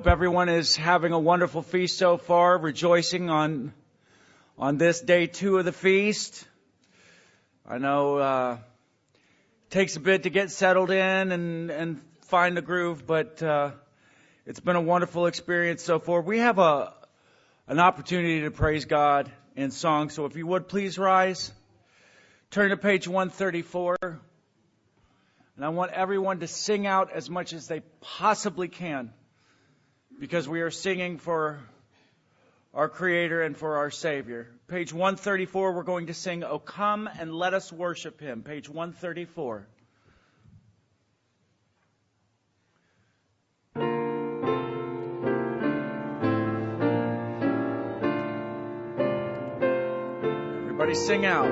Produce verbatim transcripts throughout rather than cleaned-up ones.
hope everyone is having a wonderful feast so far, rejoicing on on this day two of the feast. I know uh, it takes a bit to get settled in and, and find the groove, but uh, it's been a wonderful experience so far. We have a an opportunity to praise God in song, so if you would please rise, turn to page one thirty-four, and I want everyone to sing out as much as they possibly can, because we are singing for our Creator and for our Savior. Page one thirty-four, we're going to sing, "O Come and Let Us Worship Him." Page one thirty-four. Everybody sing out.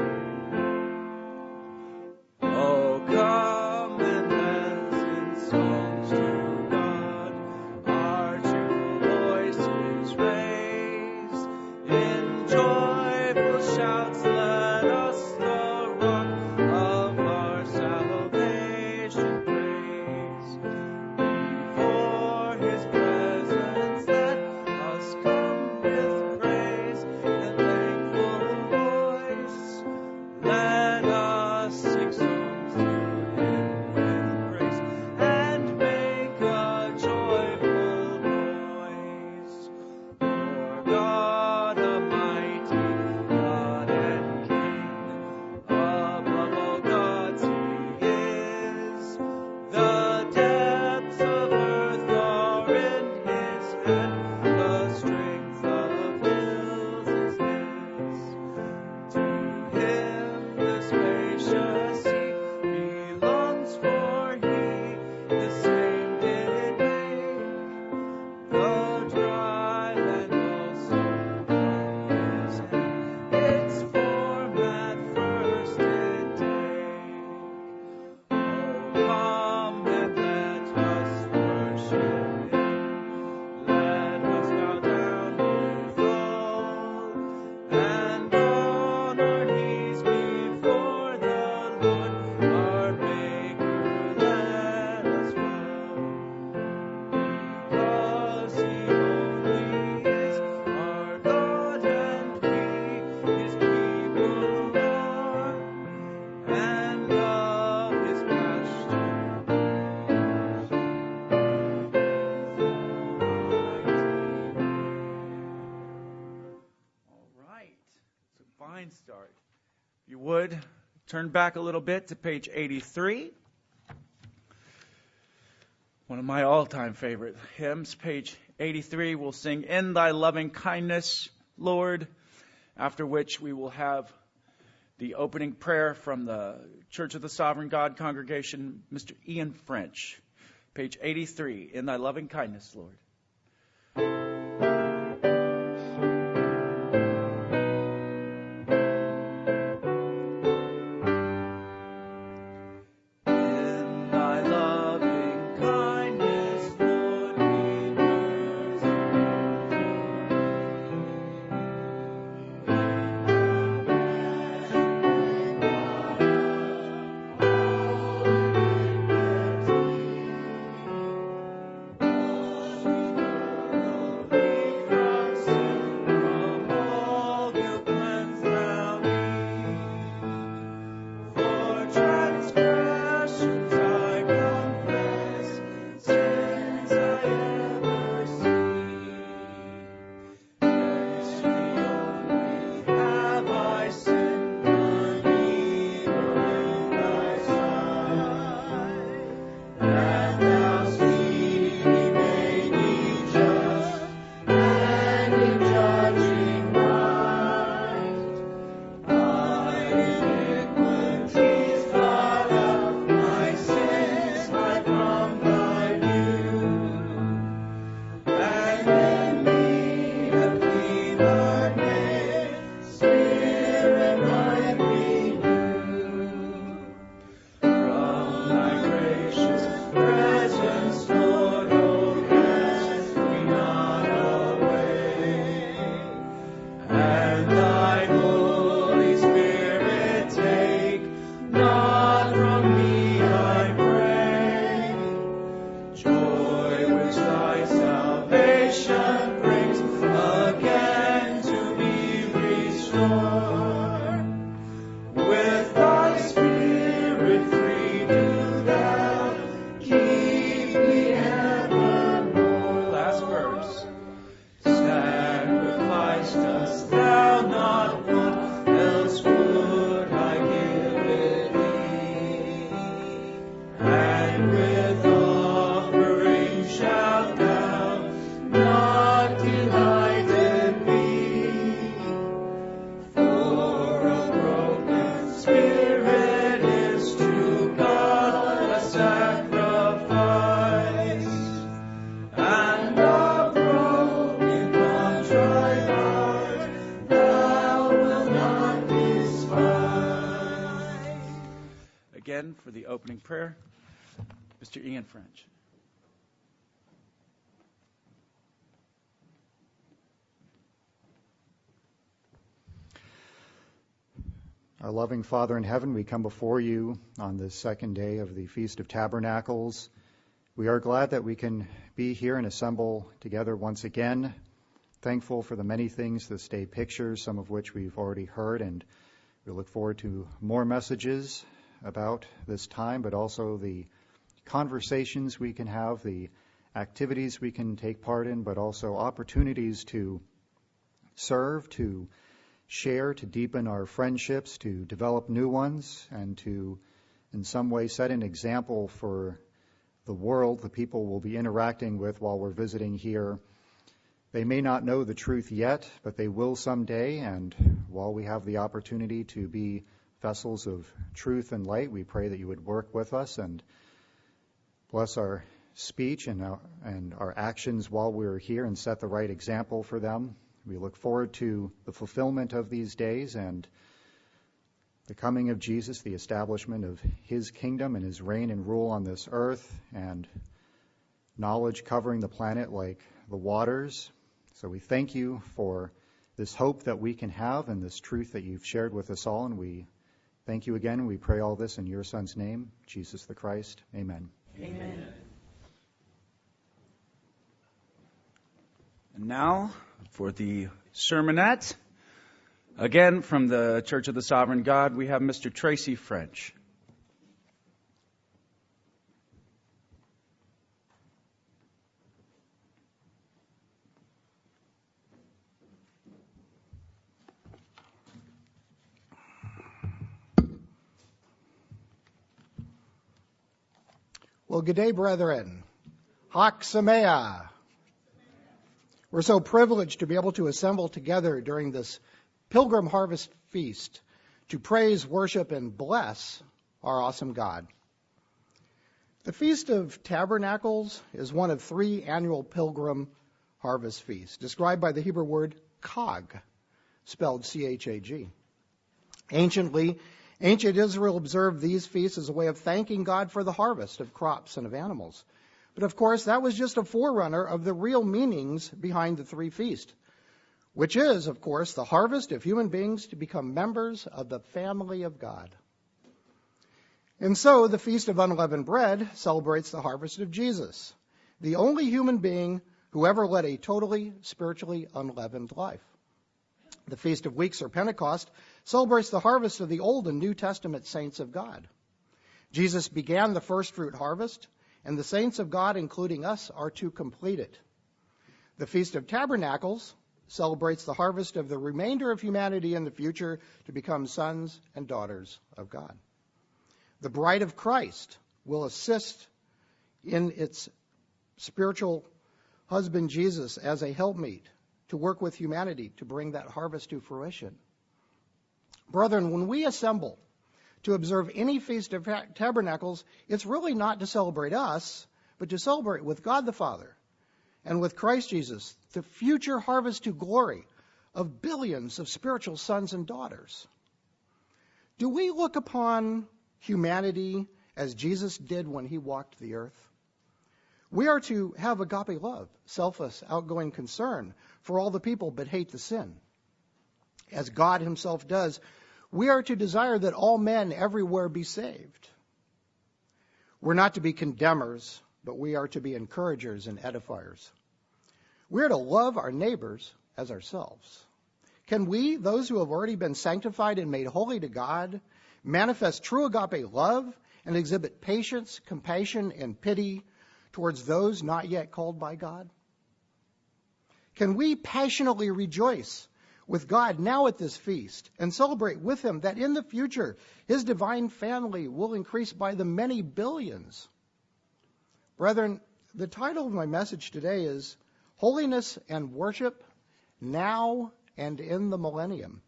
Oh, come and let's in songs to God our cheerful voices raise. In joyful shouts let us the rock of our salvation praise. Before His presence let us come with praise and thankful voice. Let us sing songs to Him with praise and make a joyful noise. For God Almighty, God and King, above all gods He is. The depths of earth are in His hand, the strength of hills is His. To Him the spacious sea belongs, for He the same did make. The dry land also from His hand its form at first did take. Oh, come and let us worship Him. Let us bow down with all and on our knees before the Lord our Maker. Let us bow, because He only is our God, and we His people are, and of His pasture. All right, it's a fine start. If you would, turn back a little bit to page eighty-three. One of my all-time favorite hymns, page eighty-three. We'll sing "In Thy Loving Kindness, Lord," after which we will have the opening prayer from the Church of the Sovereign God congregation, Mister Ian French. Page eighty-three, "In Thy Loving Kindness, Lord." In Thy loving kindness, Lord, be merciful. For the opening prayer, Mister Ian French. Our loving Father in heaven, we come before you on this second day of the Feast of Tabernacles. We are glad that we can be here and assemble together once again. Thankful for the many things this day pictures, some of which we've already heard, and we look forward to more messages about this time, but also the conversations we can have, the activities we can take part in, but also opportunities to serve, to share, to deepen our friendships, to develop new ones, and to, in some way, set an example for the world, the people we'll be interacting with while we're visiting here. They may not know the truth yet, but they will someday, and while we have the opportunity to be vessels of truth and light, we pray that you would work with us and bless our speech and our, and our actions while we're here and set the right example for them. We look forward to the fulfillment of these days and the coming of Jesus, the establishment of his kingdom and his reign and rule on this earth, and knowledge covering the planet like the waters. So we thank you for this hope that we can have and this truth that you've shared with us all, and we thank you again. We pray all this in your Son's name, Jesus the Christ. Amen. Amen. And now for the sermonette. Again, from the Church of the Sovereign God, we have Mister Tracy French. Well, good day, brethren. Chag Sameach. We're so privileged to be able to assemble together during this Pilgrim Harvest Feast to praise, worship, and bless our awesome God. The Feast of Tabernacles is one of three annual Pilgrim Harvest Feasts, described by the Hebrew word Chag, spelled C H A G. Anciently, Ancient Israel observed these feasts as a way of thanking God for the harvest of crops and of animals. But of course, that was just a forerunner of the real meanings behind the three feasts, which is, of course, the harvest of human beings to become members of the family of God. And so the Feast of Unleavened Bread celebrates the harvest of Jesus, the only human being who ever led a totally spiritually unleavened life. The Feast of Weeks, or Pentecost, celebrates the harvest of the Old and New Testament saints of God. Jesus began the first fruit harvest, and the saints of God, including us, are to complete it. The Feast of Tabernacles celebrates the harvest of the remainder of humanity in the future to become sons and daughters of God. The bride of Christ will assist in its spiritual husband Jesus as a helpmeet to work with humanity to bring that harvest to fruition. Brethren, when we assemble to observe any Feast of Tabernacles, it's really not to celebrate us, but to celebrate with God the Father and with Christ Jesus the future harvest to glory of billions of spiritual sons and daughters. Do we look upon humanity as Jesus did when he walked the earth? We are to have agape love, selfless, outgoing concern for all the people, but hate the sin. As God himself does, we are to desire that all men everywhere be saved. We're not to be condemners, but we are to be encouragers and edifiers. We are to love our neighbors as ourselves. Can we, those who have already been sanctified and made holy to God, manifest true agape love and exhibit patience, compassion, and pity towards those not yet called by God? Can we passionately rejoice with God now at this feast and celebrate with him that in the future his divine family will increase by the many billions? Brethren, the title of my message today is Holiness and Worship Now and in the Millennium.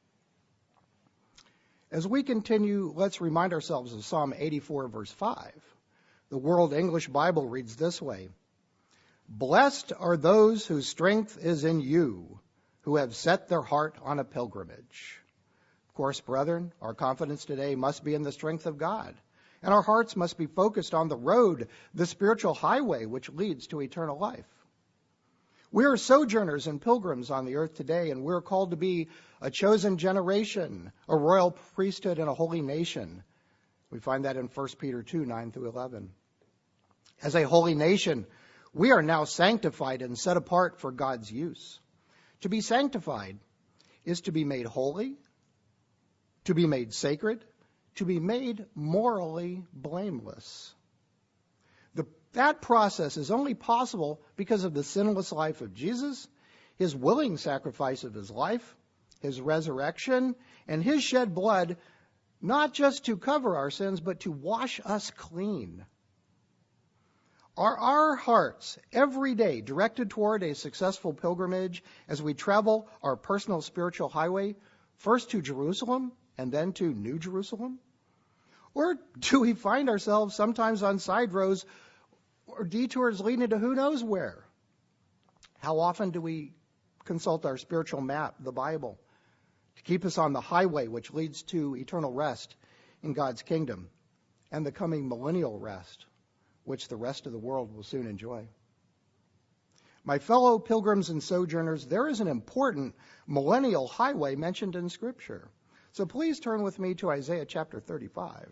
As we continue, let's remind ourselves of Psalm eighty-four, verse five. The World English Bible reads this way: Blessed are those whose strength is in you, who have set their heart on a pilgrimage. Of course, brethren, our confidence today must be in the strength of God, and our hearts must be focused on the road, the spiritual highway which leads to eternal life. We are sojourners and pilgrims on the earth today, and we're called to be a chosen generation, a royal priesthood, and a holy nation. We find that in First Peter two, nine through eleven. As a holy nation, we are now sanctified and set apart for God's use. To be sanctified is to be made holy, to be made sacred, to be made morally blameless. The, that process is only possible because of the sinless life of Jesus, his willing sacrifice of his life, his resurrection, and his shed blood, not just to cover our sins, but to wash us clean. Are our hearts every day directed toward a successful pilgrimage as we travel our personal spiritual highway, first to Jerusalem and then to New Jerusalem? Or do we find ourselves sometimes on side roads or detours leading to who knows where? How often do we consult our spiritual map, the Bible, to keep us on the highway which leads to eternal rest in God's kingdom and the coming millennial rest, which the rest of the world will soon enjoy? My fellow pilgrims and sojourners, there is an important millennial highway mentioned in Scripture. So please turn with me to Isaiah chapter thirty-five.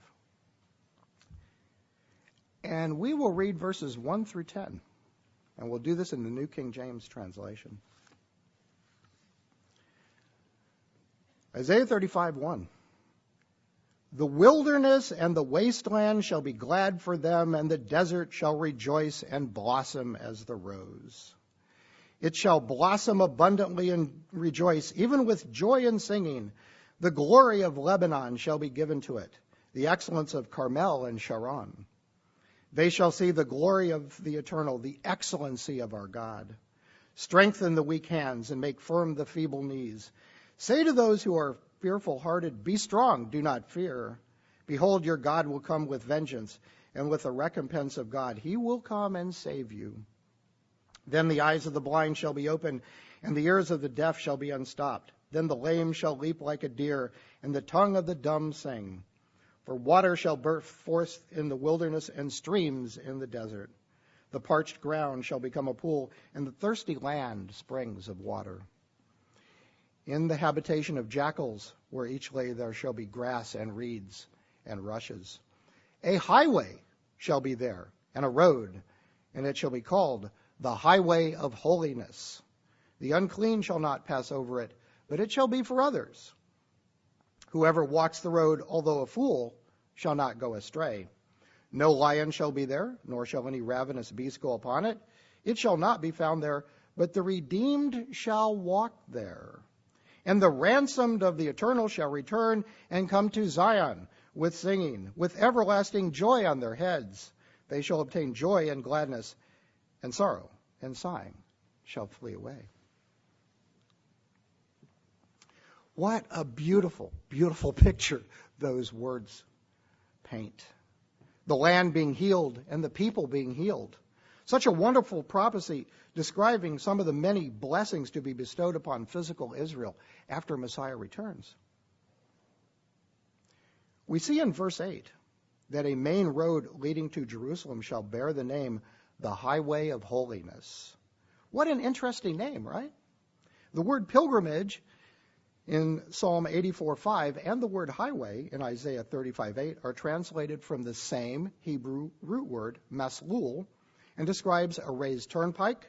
And we will read verses one through ten. And we'll do this in the New King James translation. Isaiah thirty-five, one. The wilderness and the wasteland shall be glad for them, and the desert shall rejoice and blossom as the rose. It shall blossom abundantly and rejoice, even with joy and singing. The glory of Lebanon shall be given to it, the excellence of Carmel and Sharon. They shall see the glory of the Eternal, the excellency of our God. Strengthen the weak hands and make firm the feeble knees. Say to those who are fearful-hearted, be strong, do not fear. Behold, your God will come with vengeance, and with the recompense of God, he will come and save you. Then the eyes of the blind shall be opened, and the ears of the deaf shall be unstopped. Then the lame shall leap like a deer, and the tongue of the dumb sing. For water shall burst forth in the wilderness, and streams in the desert. The parched ground shall become a pool, and the thirsty land springs of water. In the habitation of jackals, where each lay, there shall be grass and reeds and rushes. A highway shall be there, and a road, and it shall be called the highway of holiness. The unclean shall not pass over it, but it shall be for others. Whoever walks the road, although a fool, shall not go astray. No lion shall be there, nor shall any ravenous beast go upon it. It shall not be found there, but the redeemed shall walk there. And the ransomed of the Eternal shall return and come to Zion with singing, with everlasting joy on their heads. They shall obtain joy and gladness, and sorrow and sighing shall flee away. What a beautiful, beautiful picture those words paint. The land being healed and the people being healed. Such a wonderful prophecy describing some of the many blessings to be bestowed upon physical Israel after Messiah returns. We see in verse eight that a main road leading to Jerusalem shall bear the name, the Highway of Holiness. What an interesting name, right? The word pilgrimage in Psalm eighty-four, five and the word highway in Isaiah thirty-five, eight are translated from the same Hebrew root word, maslul, and describes a raised turnpike,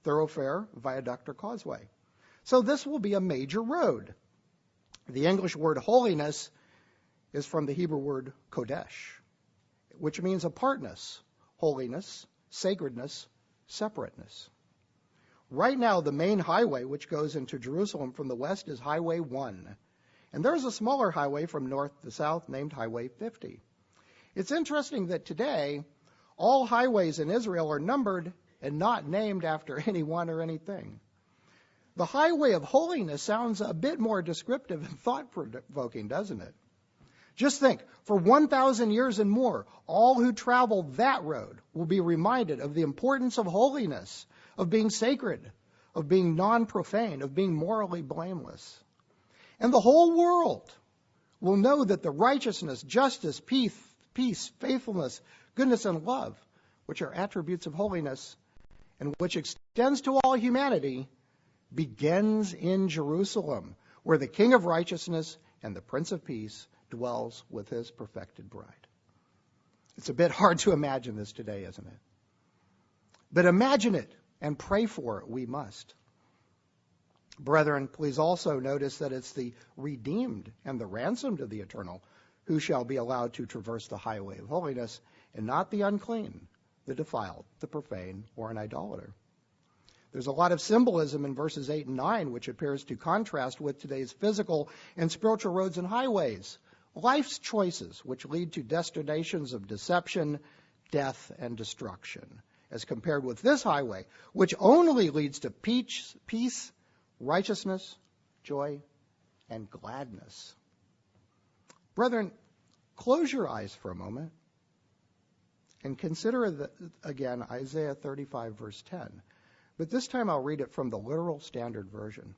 thoroughfare, viaduct, or causeway. So this will be a major road. The English word holiness is from the Hebrew word kodesh, which means apartness, holiness, sacredness, separateness. Right now, the main highway which goes into Jerusalem from the west is Highway one. And there's a smaller highway from north to south named Highway fifty. It's interesting that today, all highways in Israel are numbered and not named after anyone or anything. The highway of holiness sounds a bit more descriptive and thought-provoking, doesn't it? Just think, for one thousand years and more, all who travel that road will be reminded of the importance of holiness, of being sacred, of being non-profane, of being morally blameless. And the whole world will know that the righteousness, justice, peace, peace, faithfulness, goodness, and love, which are attributes of holiness, and which extends to all humanity, begins in Jerusalem, where the King of righteousness and the Prince of Peace dwells with his perfected bride. It's a bit hard to imagine this today, isn't it? But imagine it and pray for it we must. Brethren, please also notice that it's the redeemed and the ransomed of the eternal who shall be allowed to traverse the highway of holiness, and not the unclean, the defiled, the profane, or an idolater. There's a lot of symbolism in verses eight and nine, which appears to contrast with today's physical and spiritual roads and highways. Life's choices, which lead to destinations of deception, death, and destruction, as compared with this highway, which only leads to peace, peace, righteousness, joy, and gladness. Brethren, close your eyes for a moment and consider the, again Isaiah thirty-five, verse ten. But this time I'll read it from the Literal Standard Version.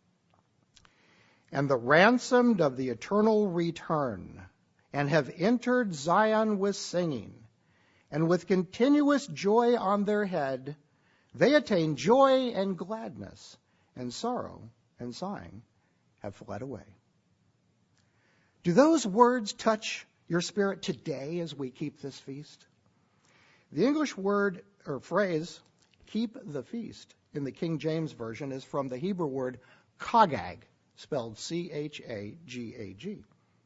And the ransomed of the eternal return, and have entered Zion with singing, and with continuous joy on their head, they attain joy and gladness, and sorrow and sighing have fled away. Do those words touch your spirit today as we keep this feast? The English word or phrase, keep the feast, in the King James Version is from the Hebrew word chagag, spelled C H A G A G.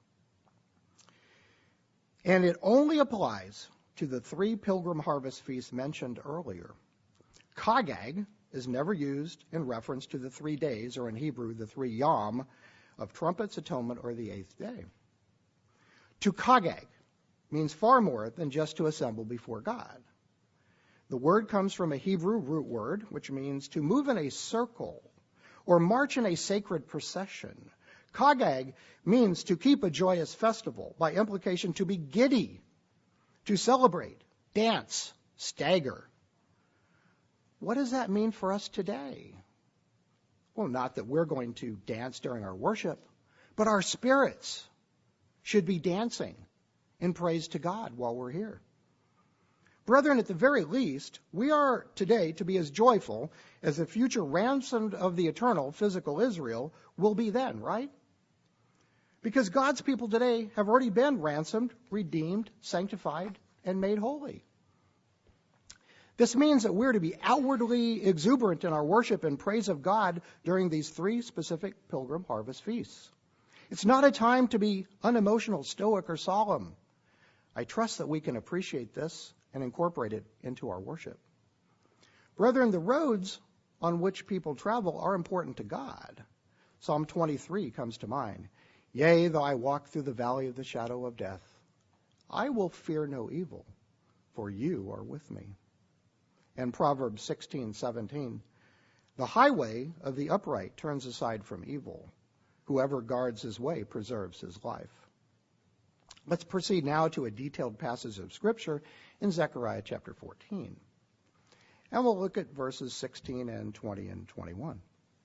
And it only applies to the three pilgrim harvest feasts mentioned earlier. Chagag is never used in reference to the three days, or in Hebrew, the three yom, of trumpets, atonement, or the eighth day. To chagag means far more than just to assemble before God. The word comes from a Hebrew root word, which means to move in a circle or march in a sacred procession. Chagag means to keep a joyous festival, by implication to be giddy, to celebrate, dance, stagger. What does that mean for us today? Well, not that we're going to dance during our worship, but our spirits should be dancing in praise to God while we're here. Brethren, at the very least, we are today to be as joyful as the future ransomed of the eternal physical Israel will be then, right? Because God's people today have already been ransomed, redeemed, sanctified, and made holy. This means that we're to be outwardly exuberant in our worship and praise of God during these three specific pilgrim harvest feasts. It's not a time to be unemotional, stoic, or solemn. I trust that we can appreciate this and incorporate it into our worship. Brethren, the roads on which people travel are important to God. Psalm twenty-three comes to mind. Yea, though I walk through the valley of the shadow of death, I will fear no evil, for you are with me. And Proverbs sixteen seventeen, the highway of the upright turns aside from evil. Whoever guards his way preserves his life. Let's proceed now to a detailed passage of Scripture in Zechariah chapter fourteen. And we'll look at verses sixteen and twenty and twenty-one.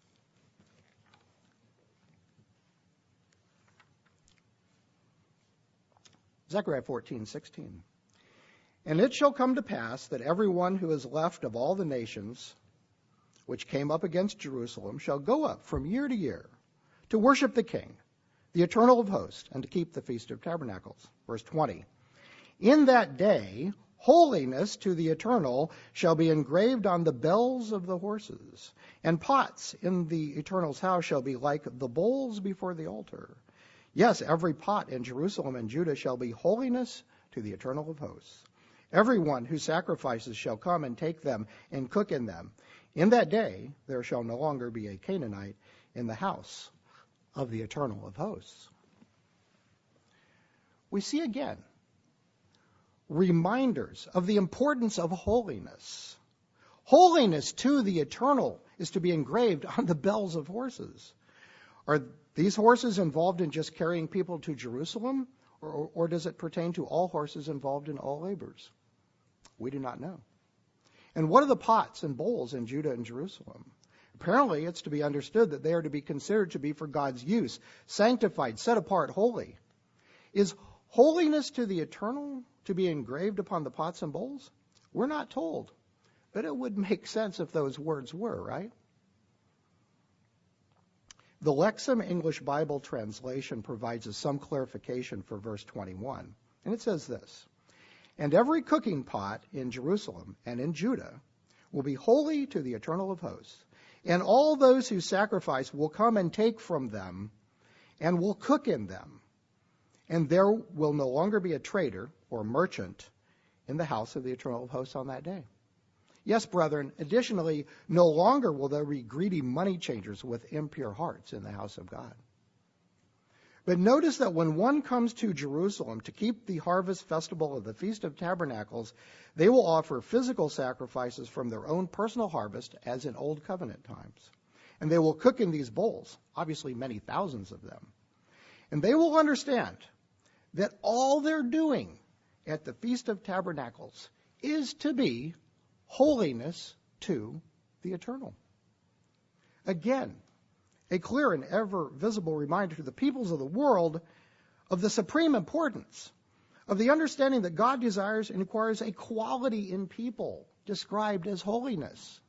Zechariah fourteen sixteen. And it shall come to pass that everyone who is left of all the nations which came up against Jerusalem shall go up from year to year to worship the King, the Eternal of hosts, and to keep the Feast of Tabernacles. Verse twenty. In that day, Holiness to the Eternal shall be engraved on the bells of the horses, and pots in the Eternal's house shall be like the bowls before the altar. Yes, every pot in Jerusalem and Judah shall be holiness to the Eternal of hosts. Everyone who sacrifices shall come and take them and cook in them. In that day there shall no longer be a Canaanite in the house of the Eternal of hosts. We see again reminders of the importance of holiness. Holiness to the Eternal is to be engraved on the bells of horses. Are these horses involved in just carrying people to Jerusalem, or, or does it pertain to all horses involved in all labors? We do not know. And what are the pots and bowls in Judah and Jerusalem? Apparently, it's to be understood that they are to be considered to be for God's use, sanctified, set apart, holy. Is holiness to the Eternal to be engraved upon the pots and bowls? We're not told, but it would make sense if those words were, right? The Lexham English Bible translation provides us some clarification for verse twenty-one, and it says this: "And every cooking pot in Jerusalem and in Judah will be holy to the Eternal of hosts, and all those who sacrifice will come and take from them and will cook in them. And there will no longer be a trader or merchant in the house of the Eternal of hosts on that day." Yes, brethren, additionally, no longer will there be greedy money changers with impure hearts in the house of God. But notice that when one comes to Jerusalem to keep the harvest festival of the Feast of Tabernacles, they will offer physical sacrifices from their own personal harvest, as in Old Covenant times. And they will cook in these bowls, obviously many thousands of them. And they will understand that all they're doing at the Feast of Tabernacles is to be holiness to the Eternal. Again, a clear and ever visible reminder to the peoples of the world of the supreme importance of the understanding that God desires and requires a quality in people described as holiness.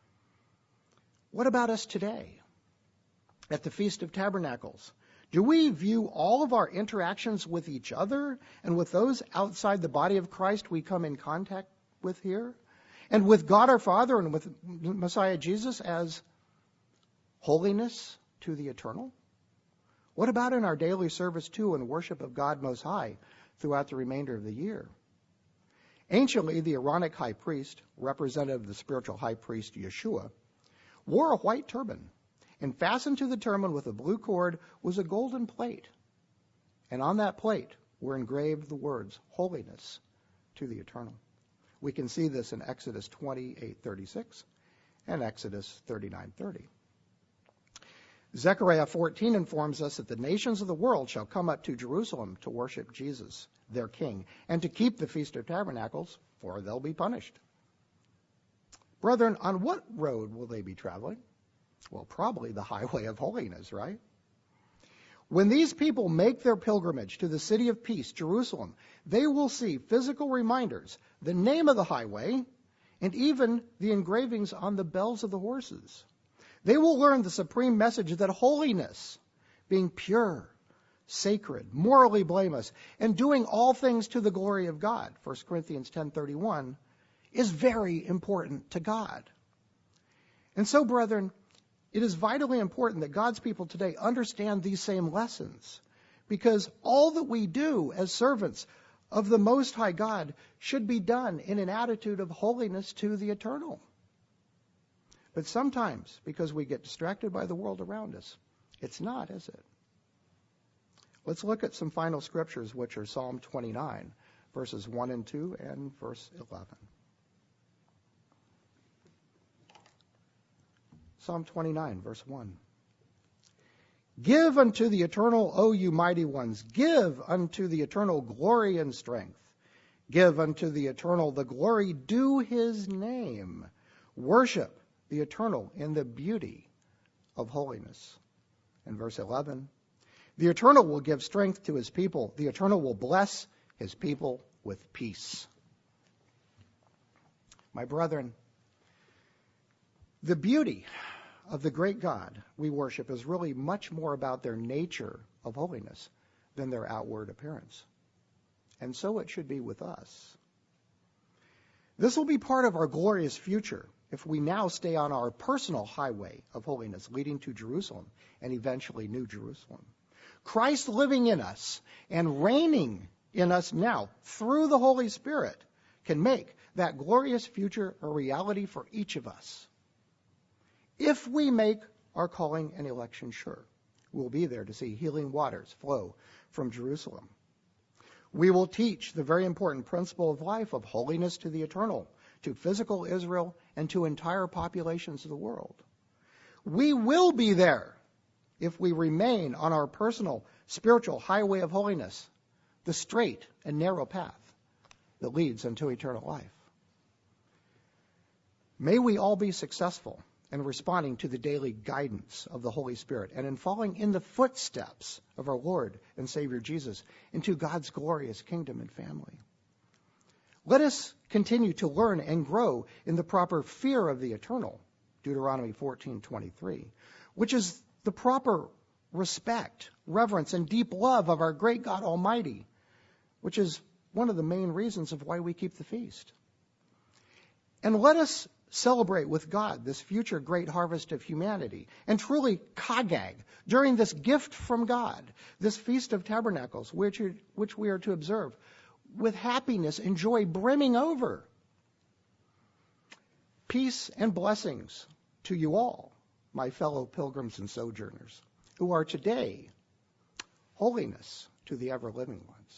What about us today at the Feast of Tabernacles? Do we view all of our interactions with each other and with those outside the body of Christ we come in contact with here, and with God our Father and with Messiah Jesus as holiness to the Eternal? What about in our daily service to and worship of God Most High throughout the remainder of the year? Anciently, the Aaronic high priest, representative of the spiritual high priest Yeshua, wore a white turban, and fastened to the turban with a blue cord was a golden plate. And on that plate were engraved the words, holiness to the Eternal. We can see this in Exodus twenty-eight thirty-six and Exodus thirty-nine thirty. Zechariah fourteen informs us that the nations of the world shall come up to Jerusalem to worship Jesus, their King, and to keep the Feast of Tabernacles, for they'll be punished. Brethren, on what road will they be traveling? Well, probably the highway of holiness, right? When these people make their pilgrimage to the city of peace, Jerusalem, they will see physical reminders, the name of the highway, and even the engravings on the bells of the horses. They will learn the supreme message that holiness, being pure, sacred, morally blameless, and doing all things to the glory of God, First Corinthians ten thirty-one, is very important to God. And so, brethren, it is vitally important that God's people today understand these same lessons, because all that we do as servants of the Most High God should be done in an attitude of holiness to the Eternal. But sometimes, because we get distracted by the world around us, it's not, is it? Let's look at some final scriptures, which are Psalm twenty-nine, verses one and two, and verse eleven. Psalm twenty-nine, verse one. Give unto the Eternal, O you mighty ones, give unto the Eternal glory and strength. Give unto the Eternal the glory due his name. Worship the Eternal in the beauty of holiness. And verse eleven. The Eternal will give strength to his people. The Eternal will bless his people with peace. My brethren, the beauty of the great God we worship is really much more about their nature of holiness than their outward appearance. And so it should be with us. This will be part of our glorious future if we now stay on our personal highway of holiness leading to Jerusalem and eventually New Jerusalem. Christ living in us and reigning in us now through the Holy Spirit can make that glorious future a reality for each of us. If we make our calling and election sure, we'll be there to see healing waters flow from Jerusalem. We will teach the very important principle of life of holiness to the eternal, to physical Israel, and to entire populations of the world. We will be there if we remain on our personal spiritual highway of holiness, the straight and narrow path that leads unto eternal life. May we all be successful in responding to the daily guidance of the Holy Spirit and in following in the footsteps of our Lord and Savior Jesus into God's glorious kingdom and family. Let us continue to learn and grow in the proper fear of the eternal, Deuteronomy fourteen twenty-three, which is the proper respect, reverence, and deep love of our great God Almighty, which is one of the main reasons of why we keep the feast. And let us celebrate with God this future great harvest of humanity, and truly Chagag, during this gift from God, this Feast of Tabernacles, which, are, which we are to observe, with happiness and joy brimming over. Peace and blessings to you all, my fellow pilgrims and sojourners, who are today holiness to the ever-living ones.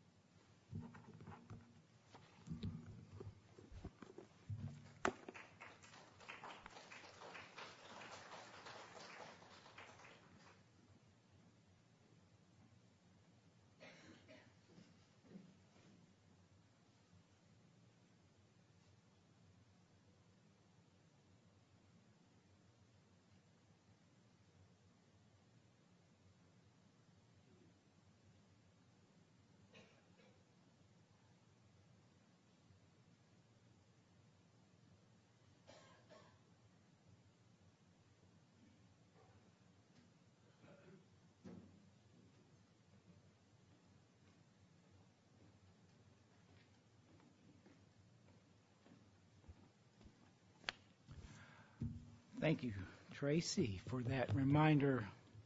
Thank you, Tracy, for that reminder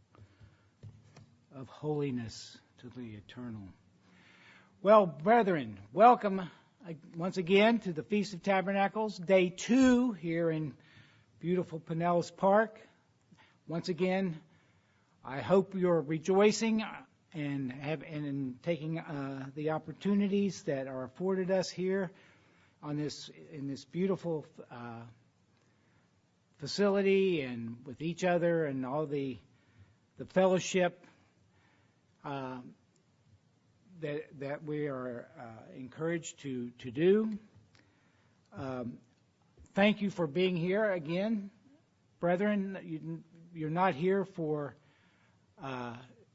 of holiness to the eternal. Well, brethren, welcome once again to the Feast of Tabernacles, day two here in beautiful Pinellas Park. Once again, I hope you're rejoicing and have and in taking uh, the opportunities that are afforded us here on this in this beautiful uh, facility and with each other and all the the fellowship uh, that that we are uh, encouraged to to do. Um, thank you for being here again, brethren. You, you're not here for uh,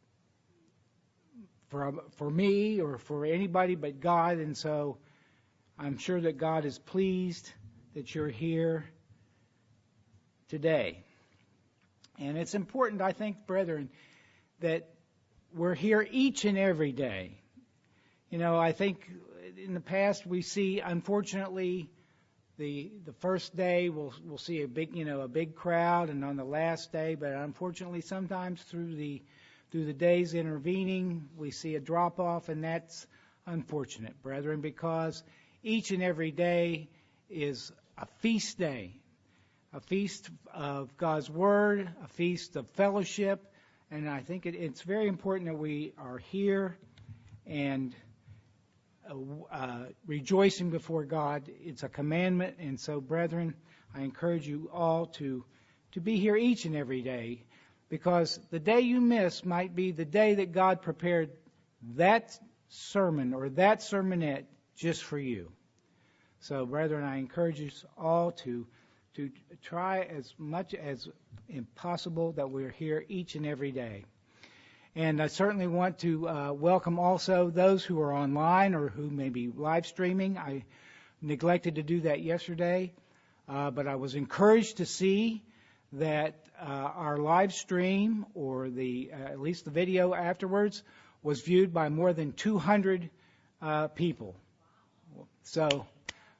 for for me or for anybody but God, and so I'm sure that God is pleased that you're here today. And it's important, I think, brethren, that we're here each and every day. You know, I think in the past we see, unfortunately, the the first day we'll we'll see a big, you know, a big crowd, and on the last day, but unfortunately sometimes through the through the days intervening we see a drop off, and that's unfortunate, brethren, because each and every day is a feast day. A feast of God's Word, a feast of fellowship, and I think it, it's very important that we are here and uh, uh, rejoicing before God. It's a commandment, and so, brethren, I encourage you all to to be here each and every day, because the day you miss might be the day that God prepared that sermon or that sermonette just for you. So, brethren, I encourage you all to to try as much as possible that we're here each and every day. And I certainly want to uh, welcome also those who are online or who may be live streaming. I neglected to do that yesterday, uh, but I was encouraged to see that uh, our live stream, or the uh, at least the video afterwards, was viewed by more than two hundred uh, people. So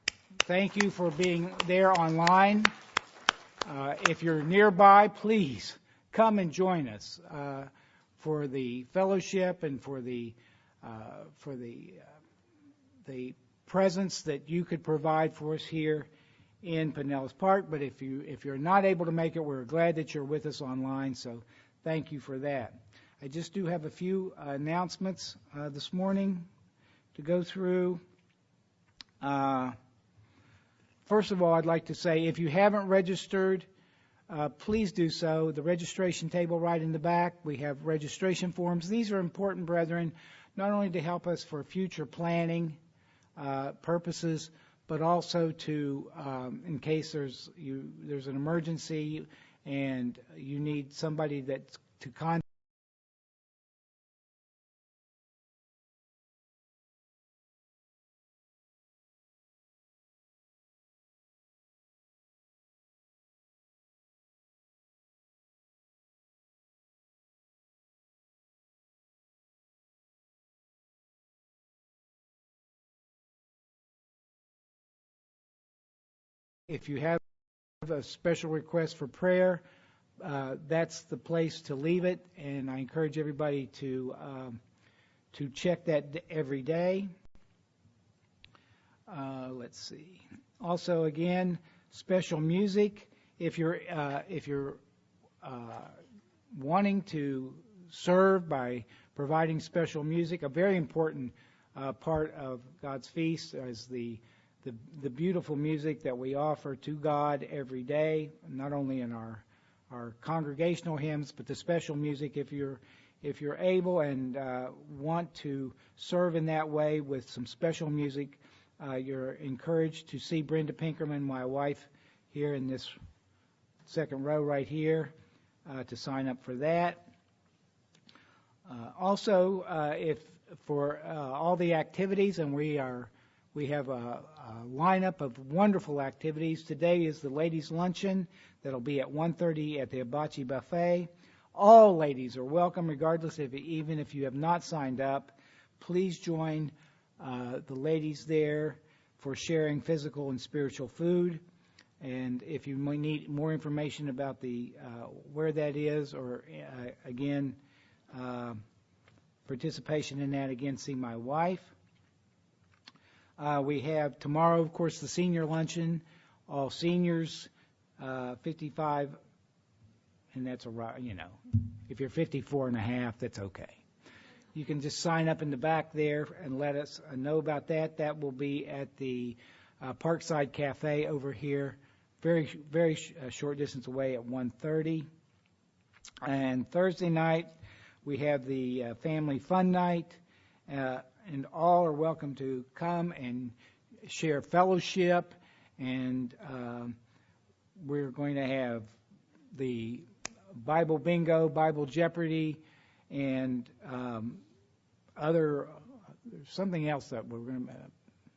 thank you for being there online. Uh, if you're nearby, please come and join us uh, for the fellowship and for the uh, for the uh, the presence that you could provide for us here in Pinellas Park. But if you if you're not able to make it, we're glad that you're with us online. So thank you for that. I just do have a few uh, announcements uh, this morning to go through. Uh, first of all, I'd like to say if you haven't registered, uh, please do so. The registration table right in the back, we have registration forms. These are important, brethren, not only to help us for future planning uh, purposes, but also to, um, in case there's you there's an emergency and you need somebody that's to contact. If you have a special request for prayer, uh, that's the place to leave it, and I encourage everybody to um, to check that every day. Uh, let's see. Also, again, special music. If you're uh, if you're uh, wanting to serve by providing special music, a very important uh, part of God's feast is the The, the beautiful music that we offer to God every day, not only in our our congregational hymns, but the special music. If you're if you're able and uh, want to serve in that way with some special music, uh, you're encouraged to see Brenda Pinkerman, my wife, here in this second row right here, uh, to sign up for that. Uh, also, uh, if for uh, all the activities, and we are. We have a, a lineup of wonderful activities. Today is the ladies' luncheon that'll be at one thirty at the Hibachi Buffet. All ladies are welcome, regardless if even if you have not signed up. Please join uh, the ladies there for sharing physical and spiritual food. And if you need more information about the uh, where that is, or uh, again uh, participation in that, again see my wife. Uh, we have tomorrow, of course, the senior luncheon. All seniors, uh, fifty-five, and that's a, you know, if you're fifty-four and a half, that's okay. You can just sign up in the back there and let us know about that. That will be at the uh, Parkside Cafe over here, very, very sh- uh, short distance away at one thirty. And Thursday night, we have the uh, family fun night. Uh, And all are welcome to come and share fellowship. And um, we're going to have the Bible bingo, Bible Jeopardy, and um, other, there's something else that we're going to, uh,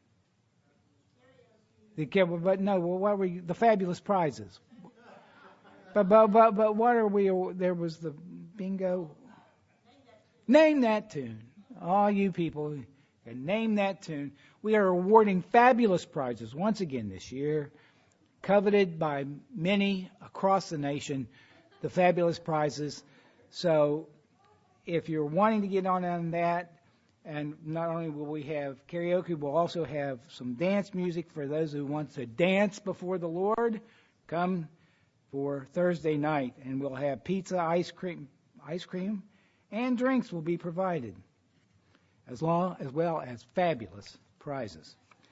the, but no, well, what were you, the fabulous prizes. But, but, but, but what are we, there was the bingo. Name that tune. All you people can name that tune. We are awarding fabulous prizes once again this year, coveted by many across the nation, the fabulous prizes. So if you're wanting to get on on that, and not only will we have karaoke, we'll also have some dance music for those who want to dance before the Lord. Come for Thursday night, and we'll have pizza, ice cream, ice cream, and drinks will be provided, as long as well as fabulous prizes.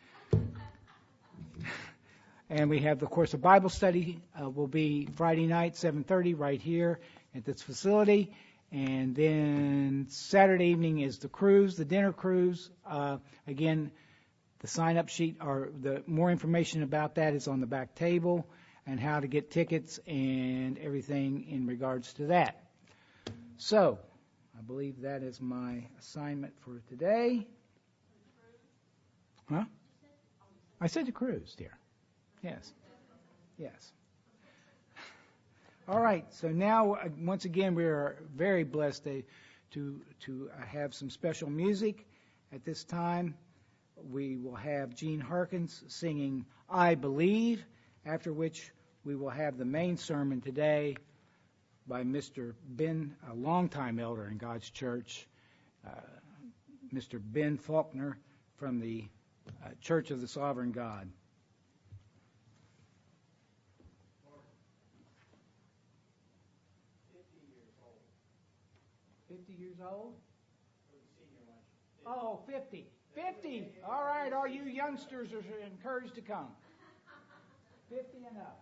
And we have, of course, a Bible study uh, will be Friday night, seven thirty, right here at this facility. And then Saturday evening is the cruise, the dinner cruise. Uh, again, the sign-up sheet, or the more information about that is on the back table, and how to get tickets and everything in regards to that. So, I believe that is my assignment for today. Huh? I said the cruise, dear. Yes. Yes. All right. So now, uh, once again, we are very blessed to to, to uh, have some special music at this time. we will have Gene Harkins singing I Believe, after which we will have the main sermon today by Mister Ben, a longtime elder in God's church, uh, Mister Ben Faulkner from the uh, Church of the Sovereign God. fifty years old? Oh, fifty. fifty. All right, all you youngsters are encouraged to come. fifty and up.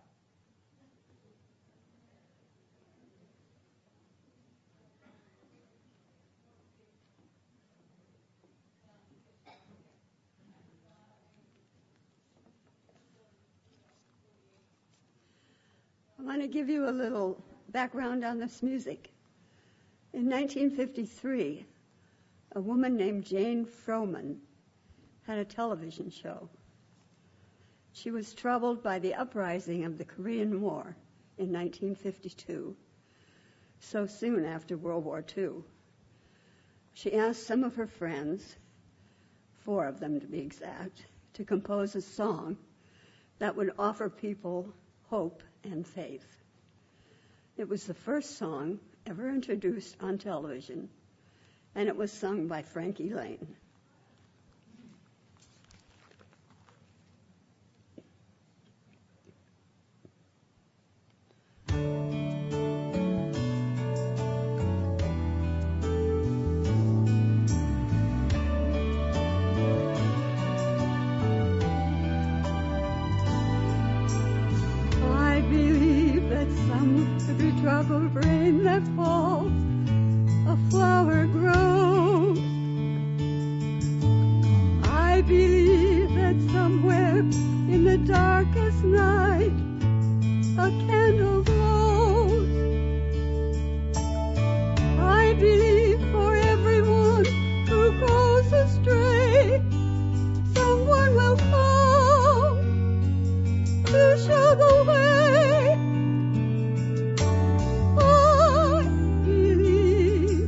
I want to give you a little background on this music. In nineteen fifty-three, a woman named Jane Froman had a television show. She was troubled by the uprising of the Korean War in nineteen fifty-two, so soon after World War Two. She asked some of her friends, four of them to be exact, to compose a song that would offer people hope and faith. It was the first song ever introduced on television, and it was sung by Frankie Lane. I believe that some every drop of rain that falls, a flower grows. I believe that somewhere in the darkest night, a candle glows. I believe for everyone who goes astray, someone will come to show the way. I believe,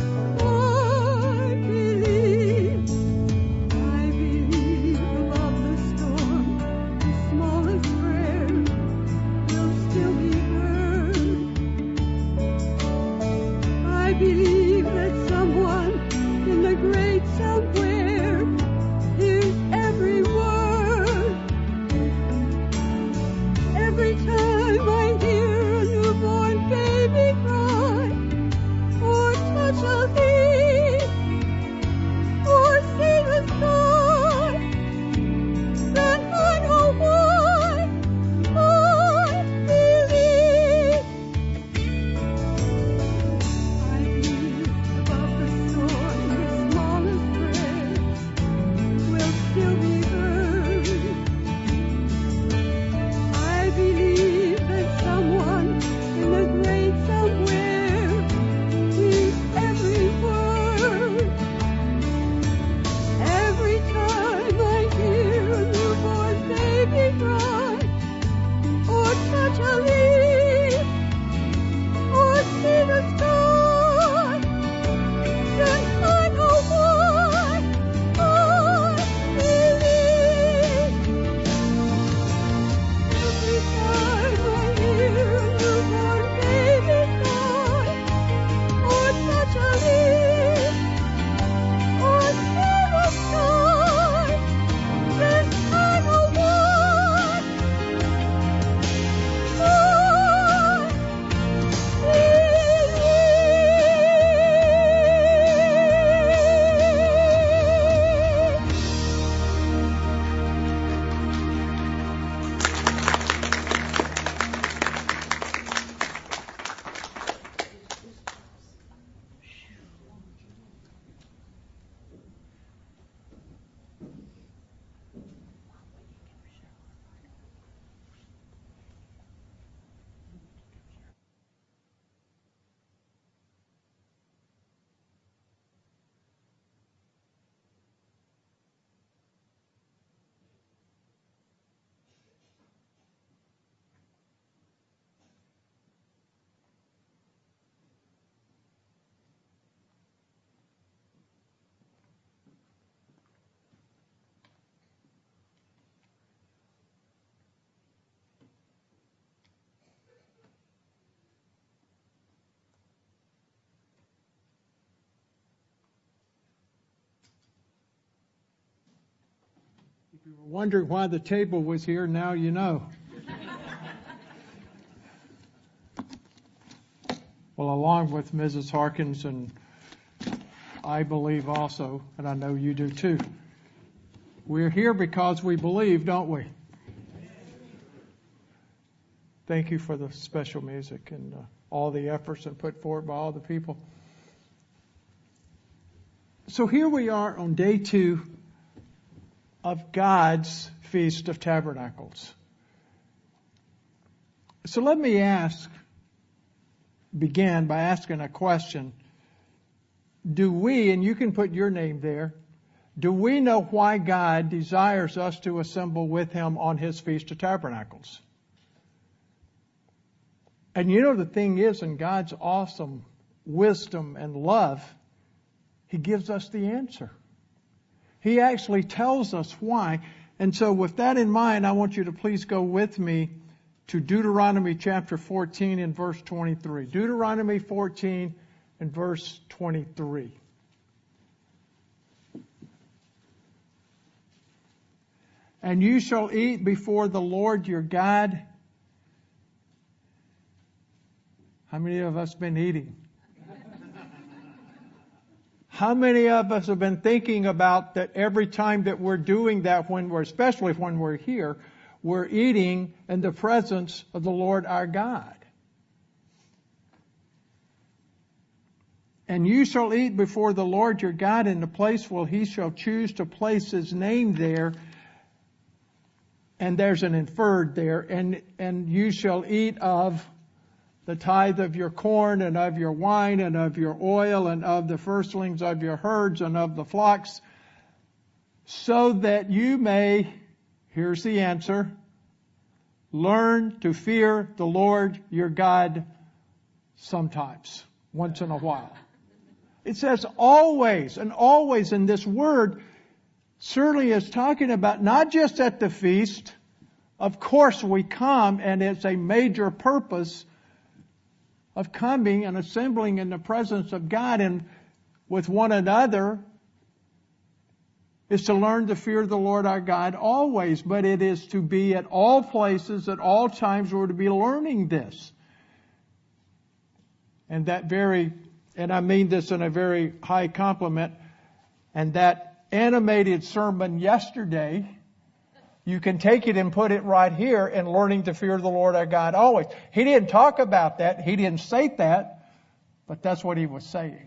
I believe, I believe above the storm, the smallest prayer will still be heard. I believe that someone in the great somewhere hears every word. Every time I hear a newborn baby cry, or touch a leaf, or see the sky, then I know why I believe. I believe above the storm, the smallest prayer you were wondering why the table was here, now you know. Well, along with Missus Harkins, and I believe also, and I know you do too, we're here because we believe, don't we? Thank you for the special music and uh, all the efforts and put forward by all the people. So here we are on day two of God's Feast of Tabernacles. So let me ask, begin by asking a question. Do we, and you can put your name there, do we know why God desires us to assemble with Him on His Feast of Tabernacles? And you know the thing is, in God's awesome wisdom and love, He gives us the answer. He actually tells us why. And so with that in mind, I want you to please go with me to Deuteronomy chapter fourteen and verse twenty-three. Deuteronomy fourteen and verse twenty-three. And you shall eat before the Lord your God. How many of us have been eating? How many of us have been thinking about that every time that we're doing that, when we're, especially when we're here, we're eating in the presence of the Lord our God? And you shall eat before the Lord your God in the place where He shall choose to place His name there. And there's an inferred there. And, and you shall eat of the tithe of your corn and of your wine and of your oil and of the firstlings of your herds and of the flocks, so that you may, here's the answer, learn to fear the Lord your God sometimes, once in a while. It says always, and always, in this word certainly is talking about not just at the feast. Of course we come, and it's a major purpose of coming and assembling in the presence of God and with one another is to learn to fear the Lord our God always. But it is to be at all places, at all times, we're to be learning this. And that very, and I mean this in a very high compliment, and that animated sermon yesterday, you can take it and put it right here in learning to fear the Lord our God always. He didn't talk about that. He didn't say that, but that's what he was saying.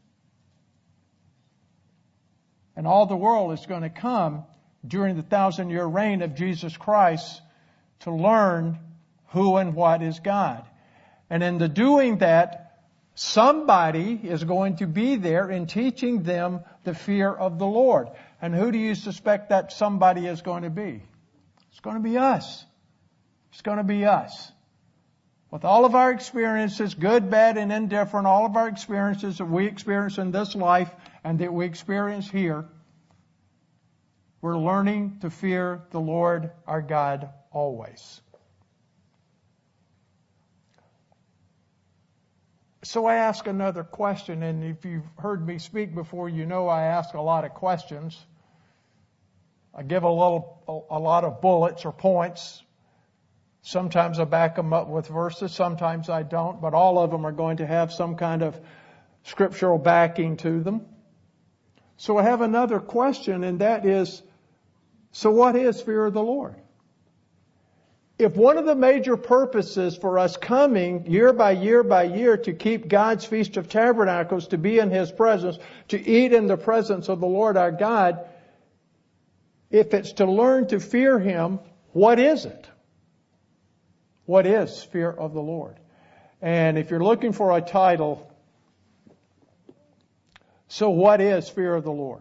And all the world is going to come during the thousand year reign of Jesus Christ to learn who and what is God. And in the doing that, somebody is going to be there in teaching them the fear of the Lord. And who do you suspect that somebody is going to be? It's going to be us. It's going to be us. With all of our experiences, good, bad, and indifferent, all of our experiences that we experience in this life and that we experience here, we're learning to fear the Lord our God always. So I ask another question, and if you've heard me speak before, you know I ask a lot of questions. I give a little, a lot of bullets or points. Sometimes I back them up with verses, sometimes I don't, but all of them are going to have some kind of scriptural backing to them. So I have another question, and that is, so what is fear of the Lord? If one of the major purposes for us coming year by year by year to keep God's Feast of Tabernacles, to be in His presence, to eat in the presence of the Lord our God, if it's to learn to fear Him, what is it? What is fear of the Lord? And if you're looking for a title, so what is fear of the Lord?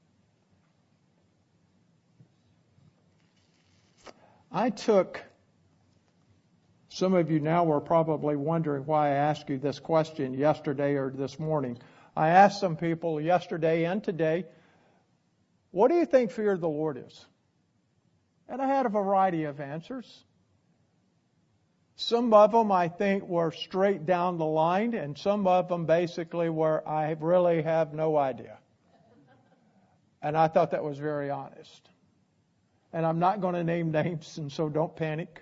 I took... Some of you now are probably wondering why I asked you this question yesterday or this morning. I asked some people yesterday and today, what do you think fear of the Lord is? And I had a variety of answers. Some of them I think were straight down the line, and some of them basically were, I really have no idea. And I thought that was very honest. And I'm not going to name names, and so don't panic.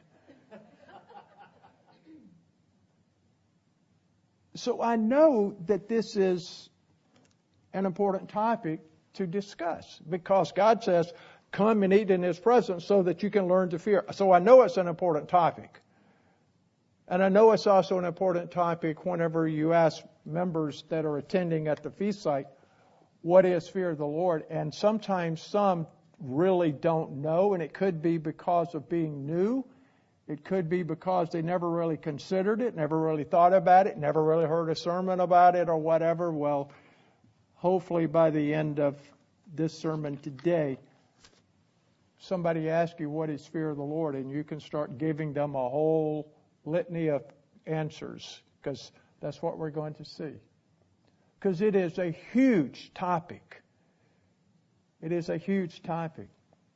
So I know that this is an important topic to discuss because God says, come and eat in His presence so that you can learn to fear. So I know it's an important topic. And I know it's also an important topic whenever you ask members that are attending at the feast site, what is fear of the Lord? And sometimes some really don't know, and it could be because of being new. It could be because they never really considered it, never really thought about it, never really heard a sermon about it or whatever. Well, hopefully by the end of this sermon today, somebody asks you what is fear of the Lord, and you can start giving them a whole litany of answers, because that's what we're going to see. Because it is a huge topic. It is a huge topic.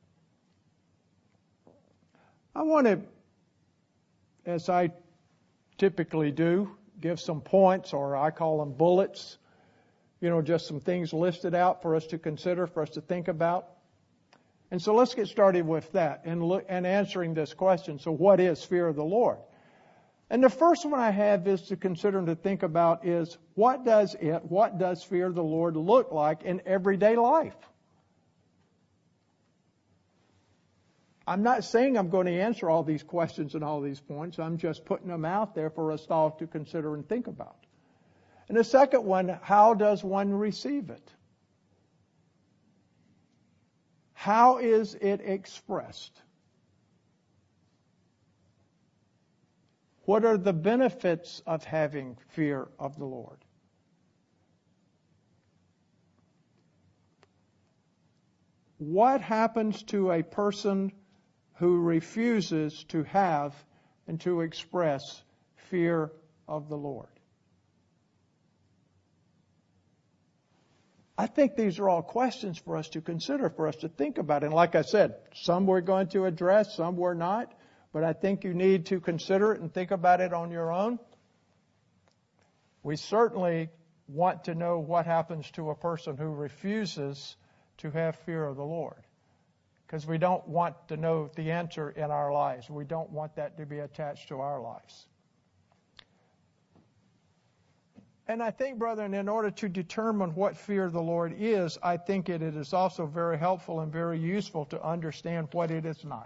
I want to, as I typically do, give some points, or I call them bullets. You know, just some things listed out for us to consider, for us to think about. And so let's get started with that and look and answering this question. So what is fear of the Lord? And the first one I have is to consider and to think about is what does it, what does fear of the Lord look like in everyday life? I'm not saying I'm going to answer all these questions and all these points. I'm just putting them out there for us all to consider and think about. And the second one, how does one receive it? How is it expressed? What are the benefits of having fear of the Lord? What happens to a person who refuses to have and to express fear of the Lord? I think these are all questions for us to consider, for us to think about. And like I said, some we're going to address, some we're not. But I think you need to consider it and think about it on your own. We certainly want to know what happens to a person who refuses to have fear of the Lord, because we don't want to know the answer in our lives. We don't want that to be attached to our lives. And I think, brethren, in order to determine what fear of the Lord is, I think it is also very helpful and very useful to understand what it is not.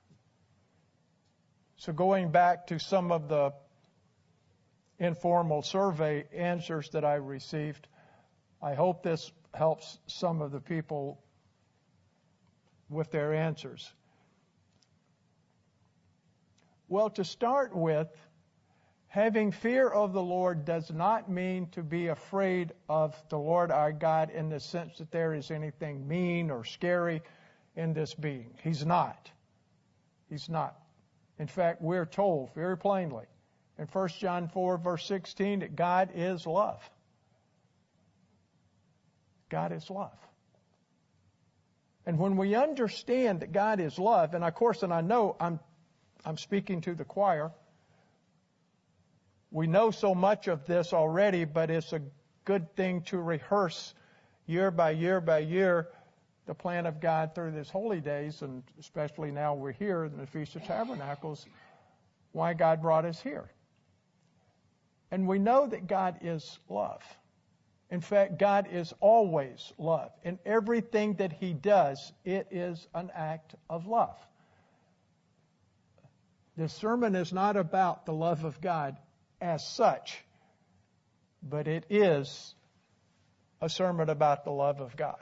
So going back to some of the informal survey answers that I received, I hope this helps some of the people with their answers. Well, to start with, having fear of the Lord does not mean to be afraid of the Lord our God in the sense that there is anything mean or scary in this being. He's not. He's not. In fact, we're told very plainly in First John four, verse sixteen, that God is love. God is love. And when we understand that God is love, and of course, and I know I'm I'm speaking to the choir, we know so much of this already, but it's a good thing to rehearse year by year by year the plan of God through these holy days, and especially now we're here in the Feast of Tabernacles, why God brought us here. And we know that God is love. In fact, God is always love. In everything that He does, it is an act of love. This sermon is not about the love of God as such, but it is a sermon about the love of God.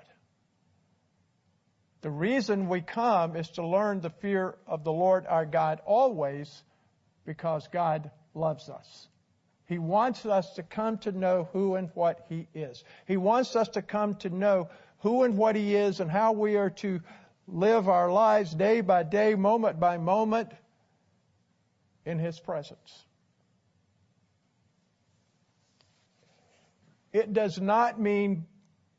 The reason we come is to learn the fear of the Lord our God always, because God loves us. He wants us to come to know who and what He is. He wants us to come to know who and what He is and how we are to live our lives day by day, moment by moment in His presence. It does not mean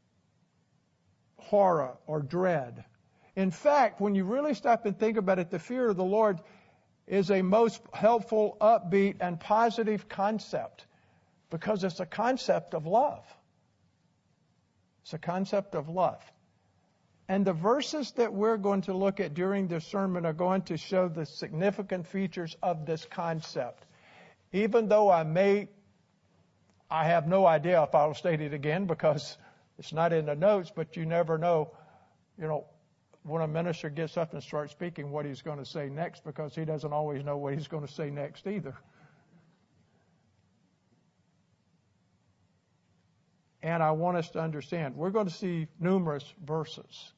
horror or dread. In fact, when you really stop and think about it, the fear of the Lord is a most helpful, upbeat, and positive concept, because it's a concept of love. It's a concept of love. And the verses that we're going to look at during this sermon are going to show the significant features of this concept. Even though I may, I have no idea if I'll state it again because it's not in the notes, but you never know, you know, when a minister gets up and starts speaking what he's going to say next, because he doesn't always know what he's going to say next either. And I want us to understand, we're going to see numerous verses.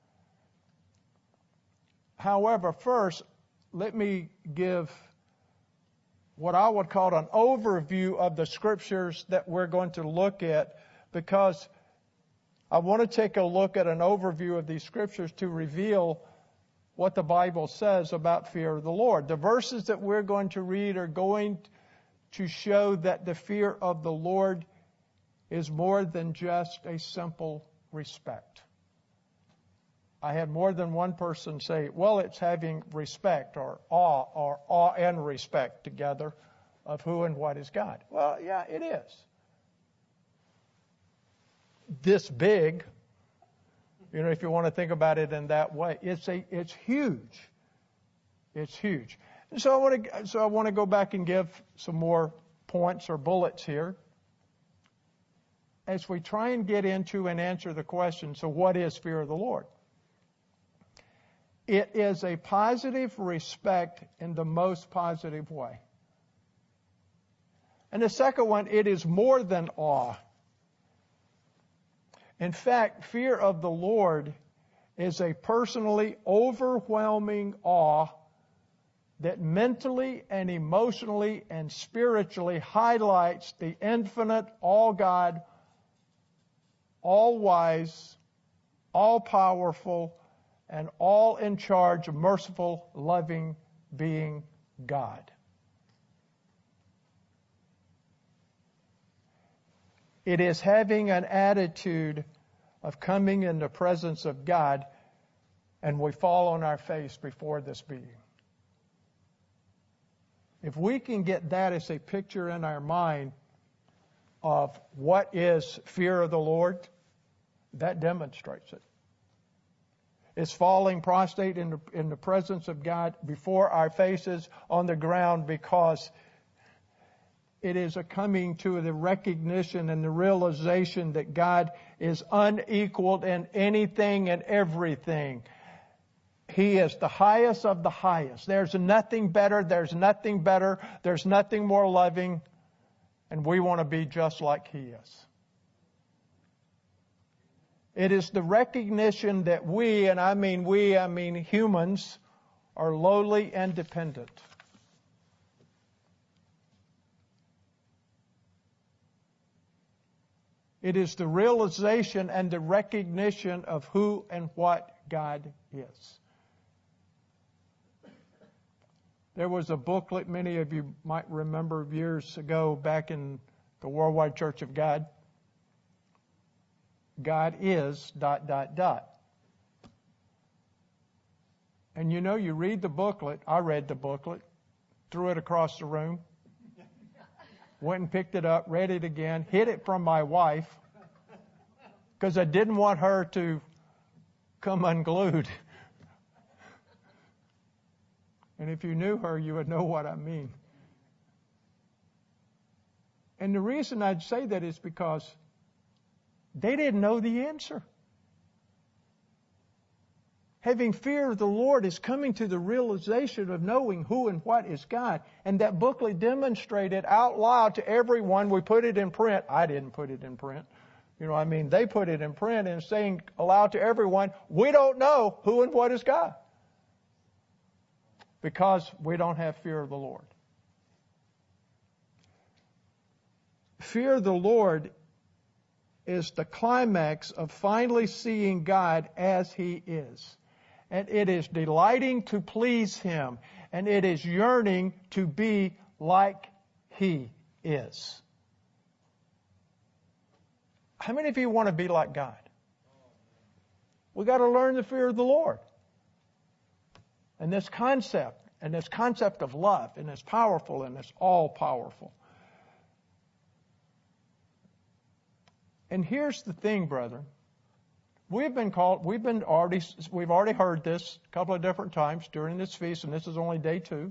However, first, let me give what I would call an overview of the scriptures that we're going to look at, because I want to take a look at an overview of these scriptures to reveal what the Bible says about fear of the Lord. The verses that we're going to read are going to show that the fear of the Lord is more than just a simple respect. I had more than one person say, well, it's having respect or awe or awe and respect together of who and what is God. Well, yeah, it is. This big, you know, if you want to think about it in that way, it's a, it's huge. It's huge. And so I want to, so I want to go back and give some more points or bullets here as we try and get into and answer the question, so what is fear of the Lord? It is a positive respect in the most positive way. And the second one, it is more than awe. In fact, fear of the Lord is a personally overwhelming awe that mentally and emotionally and spiritually highlights the infinite, all-God, all-wise, all-powerful, and all-in-charge, merciful, loving being God. It is having an attitude of coming in the presence of God and we fall on our face before this being. If we can get that as a picture in our mind of what is fear of the Lord, that demonstrates it. It's falling prostrate in the, in the presence of God before our faces on the ground, because it is a coming to the recognition and the realization that God is unequaled in anything and everything. He is the highest of the highest. There's nothing better. There's nothing better. There's nothing more loving. And we want to be just like He is. It is the recognition that we, and I mean we, I mean humans, are lowly and dependent. It is the realization and the recognition of who and what God is. There was a booklet many of you might remember years ago back in the Worldwide Church of God. God is dot, dot, dot. And you know, you read the booklet. I read the booklet, threw it across the room, went and picked it up, read it again, hid it from my wife because I didn't want her to come unglued. And if you knew her, you would know what I mean. And the reason I'd say that is because they didn't know the answer. Having fear of the Lord is coming to the realization of knowing who and what is God. And that booklet demonstrated out loud to everyone. We put it in print. I didn't put it in print. You know, I mean, they put it in print and saying aloud to everyone, we don't know who and what is God. Because we don't have fear of the Lord. Fear of the Lord is the climax of finally seeing God as He is. And it is delighting to please Him. And it is yearning to be like He is. How many of you want to be like God? We've got to learn the fear of the Lord. And this concept, and this concept of love, and it's powerful and it's all powerful. And here's the thing, brethren. We've been called, we've been already, we've already heard this a couple of different times during this feast, and this is only day two.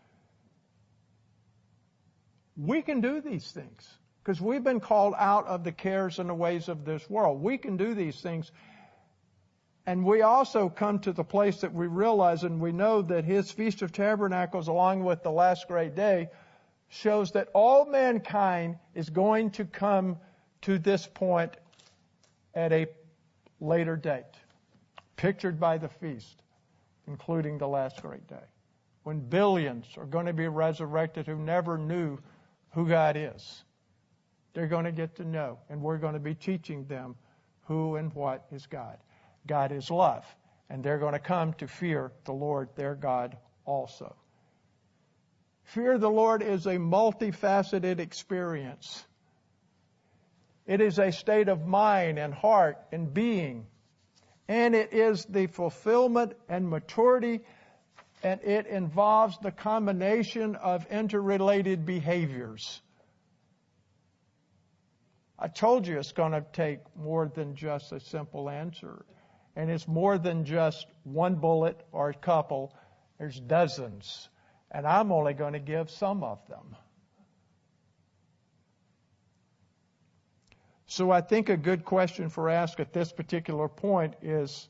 We can do these things because we've been called out of the cares and the ways of this world. We can do these things. And we also come to the place that we realize and we know that his Feast of Tabernacles, along with the last great day, shows that all mankind is going to come to this point at a later date, pictured by the feast, including the last great day, when billions are going to be resurrected who never knew who God is. They're going to get to know, and we're going to be teaching them who and what is God. God is love, and they're going to come to fear the Lord their God also. Fear of the Lord is a multifaceted experience. It is a state of mind and heart and being. And it is the fulfillment and maturity, and it involves the combination of interrelated behaviors. I told you it's going to take more than just a simple answer. And it's more than just one bullet or a couple. There's dozens. And I'm only going to give some of them. So I think a good question for ask at this particular point is,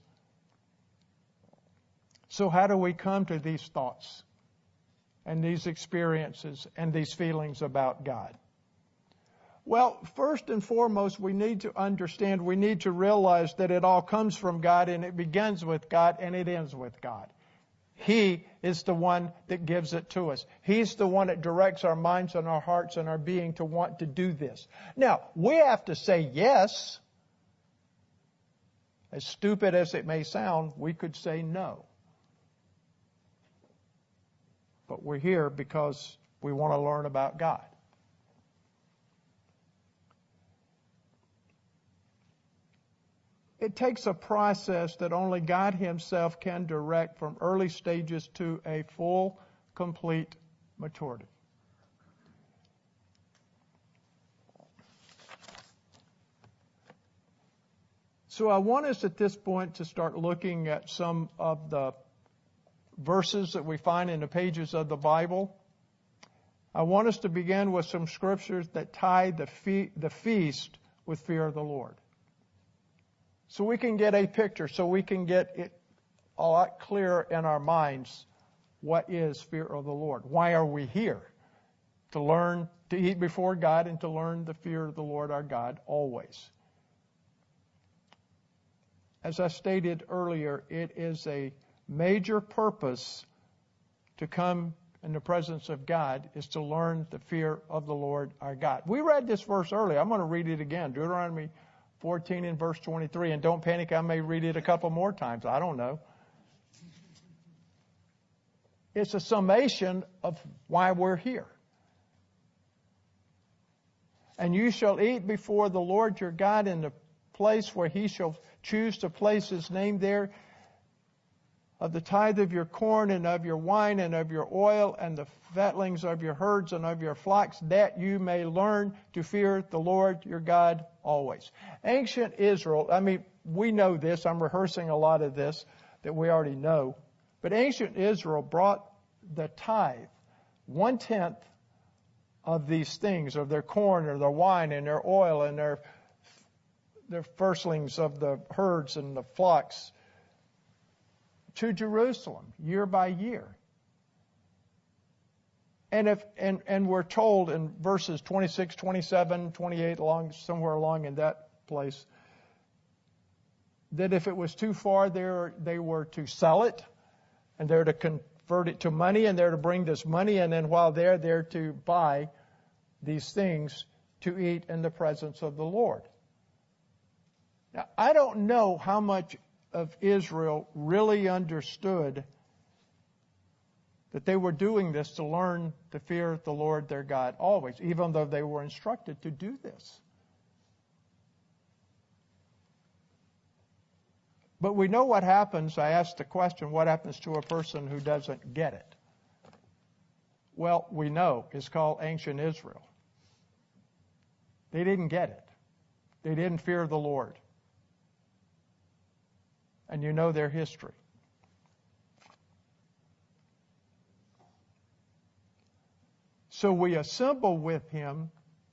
so how do we come to these thoughts and these experiences and these feelings about God? Well, first and foremost, we need to understand, we need to realize that it all comes from God, and it begins with God, and it ends with God. He is the one that gives it to us. He's the one that directs our minds and our hearts and our being to want to do this. Now, we have to say yes. As stupid as it may sound, we could say no. But we're here because we want to learn about God. It takes a process that only God Himself can direct from early stages to a full, complete maturity. So I want us at this point to start looking at some of the verses that we find in the pages of the Bible. I want us to begin with some scriptures that tie the, fe- the feast with fear of the Lord. So we can get a picture, so we can get it a lot clearer in our minds what is fear of the Lord. Why are we here? To learn to eat before God and to learn the fear of the Lord our God always. As I stated earlier, it is a major purpose to come in the presence of God is to learn the fear of the Lord our God. We read this verse earlier. I'm going to read it again. Deuteronomy fourteen and verse twenty-three. And don't panic, I may read it a couple more times. I don't know. It's a summation of why we're here. And you shall eat before the Lord your God in the place where He shall choose to place His name there, of the tithe of your corn and of your wine and of your oil and the fatlings of your herds and of your flocks, that you may learn to fear the Lord your God always. Ancient Israel, I mean, we know this. I'm rehearsing a lot of this that we already know. But ancient Israel brought the tithe, one-tenth of these things, of their corn or their wine and their oil and their, their firstlings of the herds and the flocks, to Jerusalem year by year. And if and, and we're told in verses twenty-six, twenty-seven, twenty-eight, along somewhere along in that place, that if it was too far there, they were to sell it, and they're to convert it to money, and they're to bring this money, and then while they're there to buy these things to eat in the presence of the Lord. Now, I don't know how much of Israel really understood that they were doing this to learn to fear the Lord their God always, even though they were instructed to do this. But we know what happens. I asked the question, what happens to a person who doesn't get it? Well, we know. It's called ancient Israel. They didn't get it. They didn't fear the Lord. and you know their history. So we assemble with him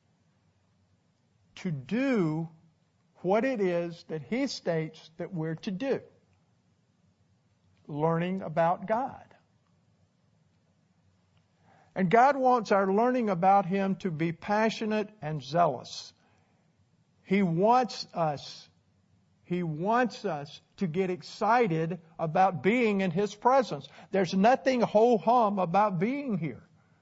to do what it is that he states that we're to do. Learning about God. And God wants our learning about him to be passionate and zealous. He wants us, he wants us to get excited about being in his presence. There's nothing ho-hum about being here.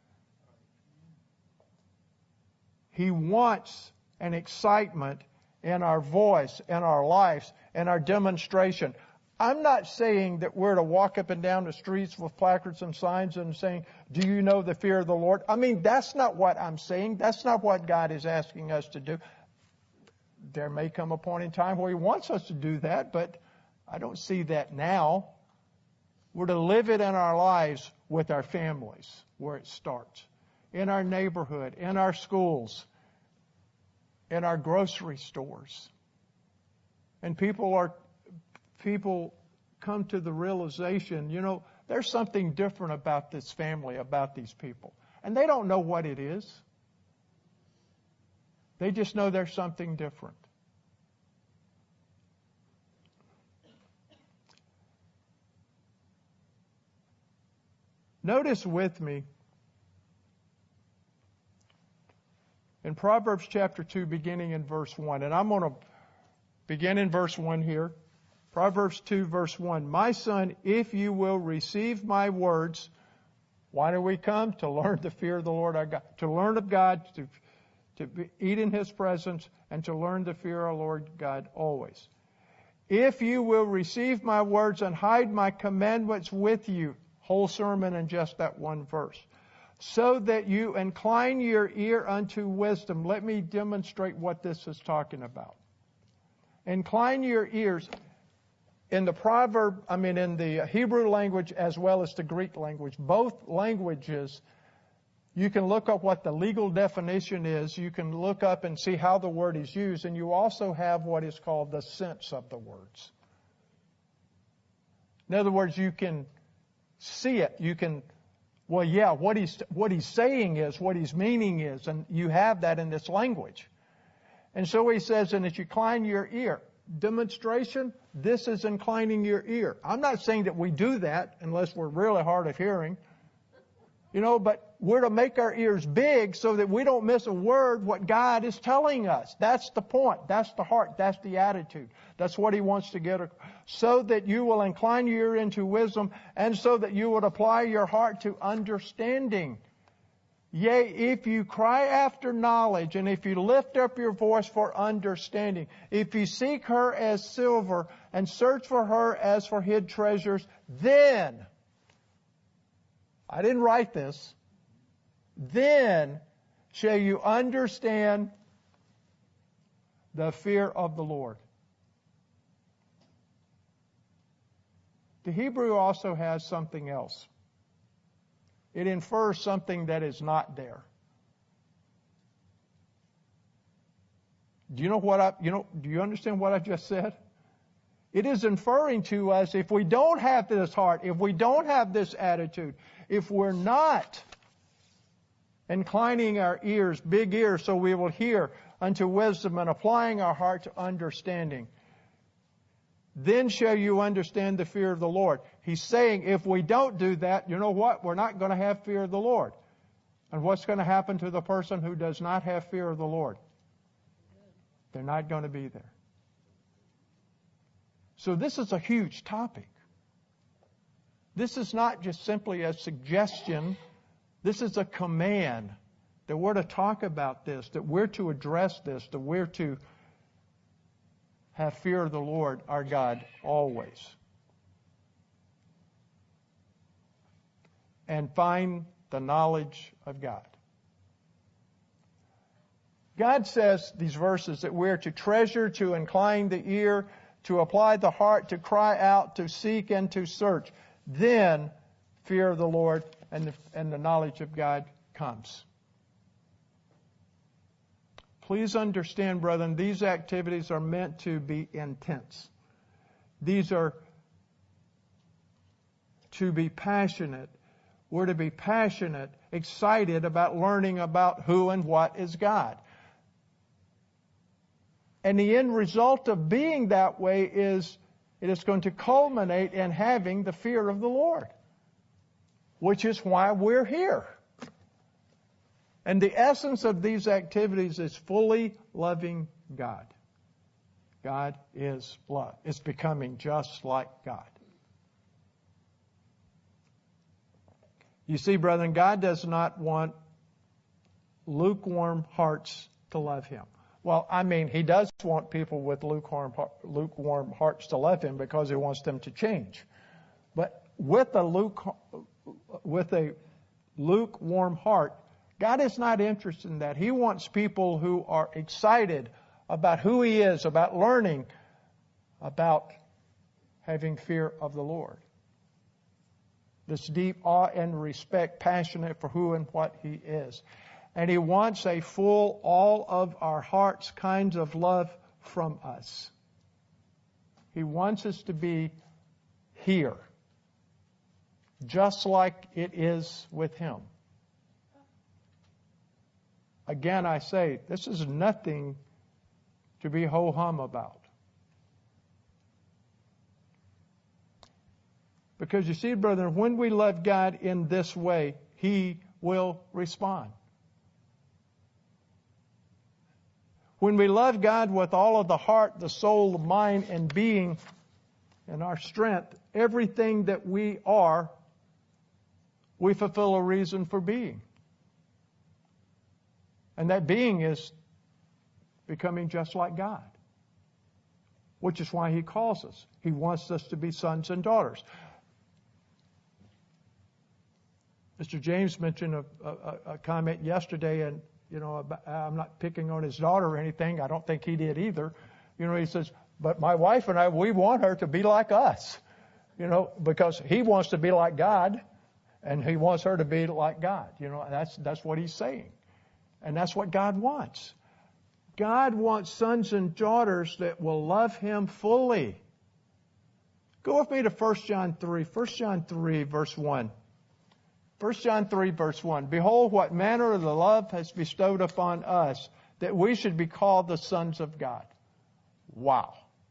He wants an excitement in our voice, in our lives, in our demonstration. I'm not saying that we're to walk up and down the streets with placards and signs and saying, do you know the fear of the Lord? I mean, that's not what I'm saying. That's not what God is asking us to do. There may come a point in time where he wants us to do that, but I don't see that now. We're to live it in our lives with our families, where it starts. In our neighborhood, in our schools, in our grocery stores. And people are people come to the realization, you know, there's something different about this family, about these people. And they don't know what it is. They just know there's something different. Notice with me in Proverbs chapter two, beginning in verse one, and I'm going to begin in verse one here. Proverbs two, verse one. My son, if you will receive my words, why do we come? To learn the fear of the Lord our God. To learn of God, to, to be, eat in his presence, and to learn the fear of our Lord God always. If you will receive my words and hide my commandments with you, whole sermon in just that one verse, so that you incline your ear unto wisdom. Let me demonstrate what this is talking about. Incline your ears. In the proverb, I mean in the Hebrew language as well as the Greek language, both languages, you can look up what the legal definition is. You can look up and see how the word is used. And you also have what is called the sense of the words. In other words, you can see it. You can, well, yeah, what he's, what he's saying is, what his meaning is. And you have that in this language. And so he says, and as you incline your ear, demonstration, this is inclining your ear. I'm not saying that we do that unless we're really hard of hearing. You know, but we're to make our ears big so that we don't miss a word what God is telling us. That's the point. That's the heart. That's the attitude. That's what he wants to get. So that you will incline your ear into wisdom, and so that you would apply your heart to understanding. Yea, if you cry after knowledge, and if you lift up your voice for understanding, if you seek her as silver and search for her as for hid treasures, then, I didn't write this, then shall you understand the fear of the Lord. The Hebrew also has something else. It infers something that is not there. Do you know what I, you know, do you understand what I just said? It is inferring to us, if we don't have this heart, if we don't have this attitude, if we're not inclining our ears, big ears, so we will hear unto wisdom and applying our heart to understanding, then shall you understand the fear of the Lord. He's saying if we don't do that, you know what? We're not going to have fear of the Lord. And what's going to happen to the person who does not have fear of the Lord? They're not going to be there. So this is a huge topic. This is not just simply a suggestion. This is a command that we're to talk about this, that we're to address this, that we're to have fear of the Lord our God always. And find the knowledge of God. God says, these verses, that we're to treasure, to incline the ear, to apply the heart, to cry out, to seek, and to search. Then fear of the Lord and the, and the knowledge of God comes. Please understand, brethren, these activities are meant to be intense. These are to be passionate. We're to be passionate, excited about learning about who and what is God. And the end result of being that way is it is going to culminate in having the fear of the Lord, which is why we're here. And the essence of these activities is fully loving God. God is love. It's becoming just like God. You see, brethren, God does not want lukewarm hearts to love Him. Well, I mean, He does want people with lukewarm, lukewarm hearts to love Him because He wants them to change. But with a, luke, with a lukewarm heart, God is not interested in that. He wants people who are excited about who He is, about learning, about having fear of the Lord. This deep awe and respect, passionate for who and what He is. And He wants a full, all of our hearts kinds of love from us. He wants us to be here, just like it is with Him. Again, I say, this is nothing to be ho-hum about. Because you see, brethren, when we love God in this way, He will respond. When we love God with all of the heart, the soul, the mind, and being, and our strength, everything that we are, we fulfill a reason for being. And that being is becoming just like God, which is why He calls us. He wants us to be sons and daughters. Mister James mentioned a, a, a comment yesterday, and you know, I'm not picking on his daughter or anything. I don't think he did either. You know, he says, but my wife and I, we want her to be like us. You know, because he wants to be like God, and he wants her to be like God. You know, that's that's what he's saying. And that's what God wants. God wants sons and daughters that will love Him fully. Go with me to First John three. First John three, verse one. First John three, verse one. Behold, what manner of the love has bestowed upon us, that we should be called the sons of God. Wow.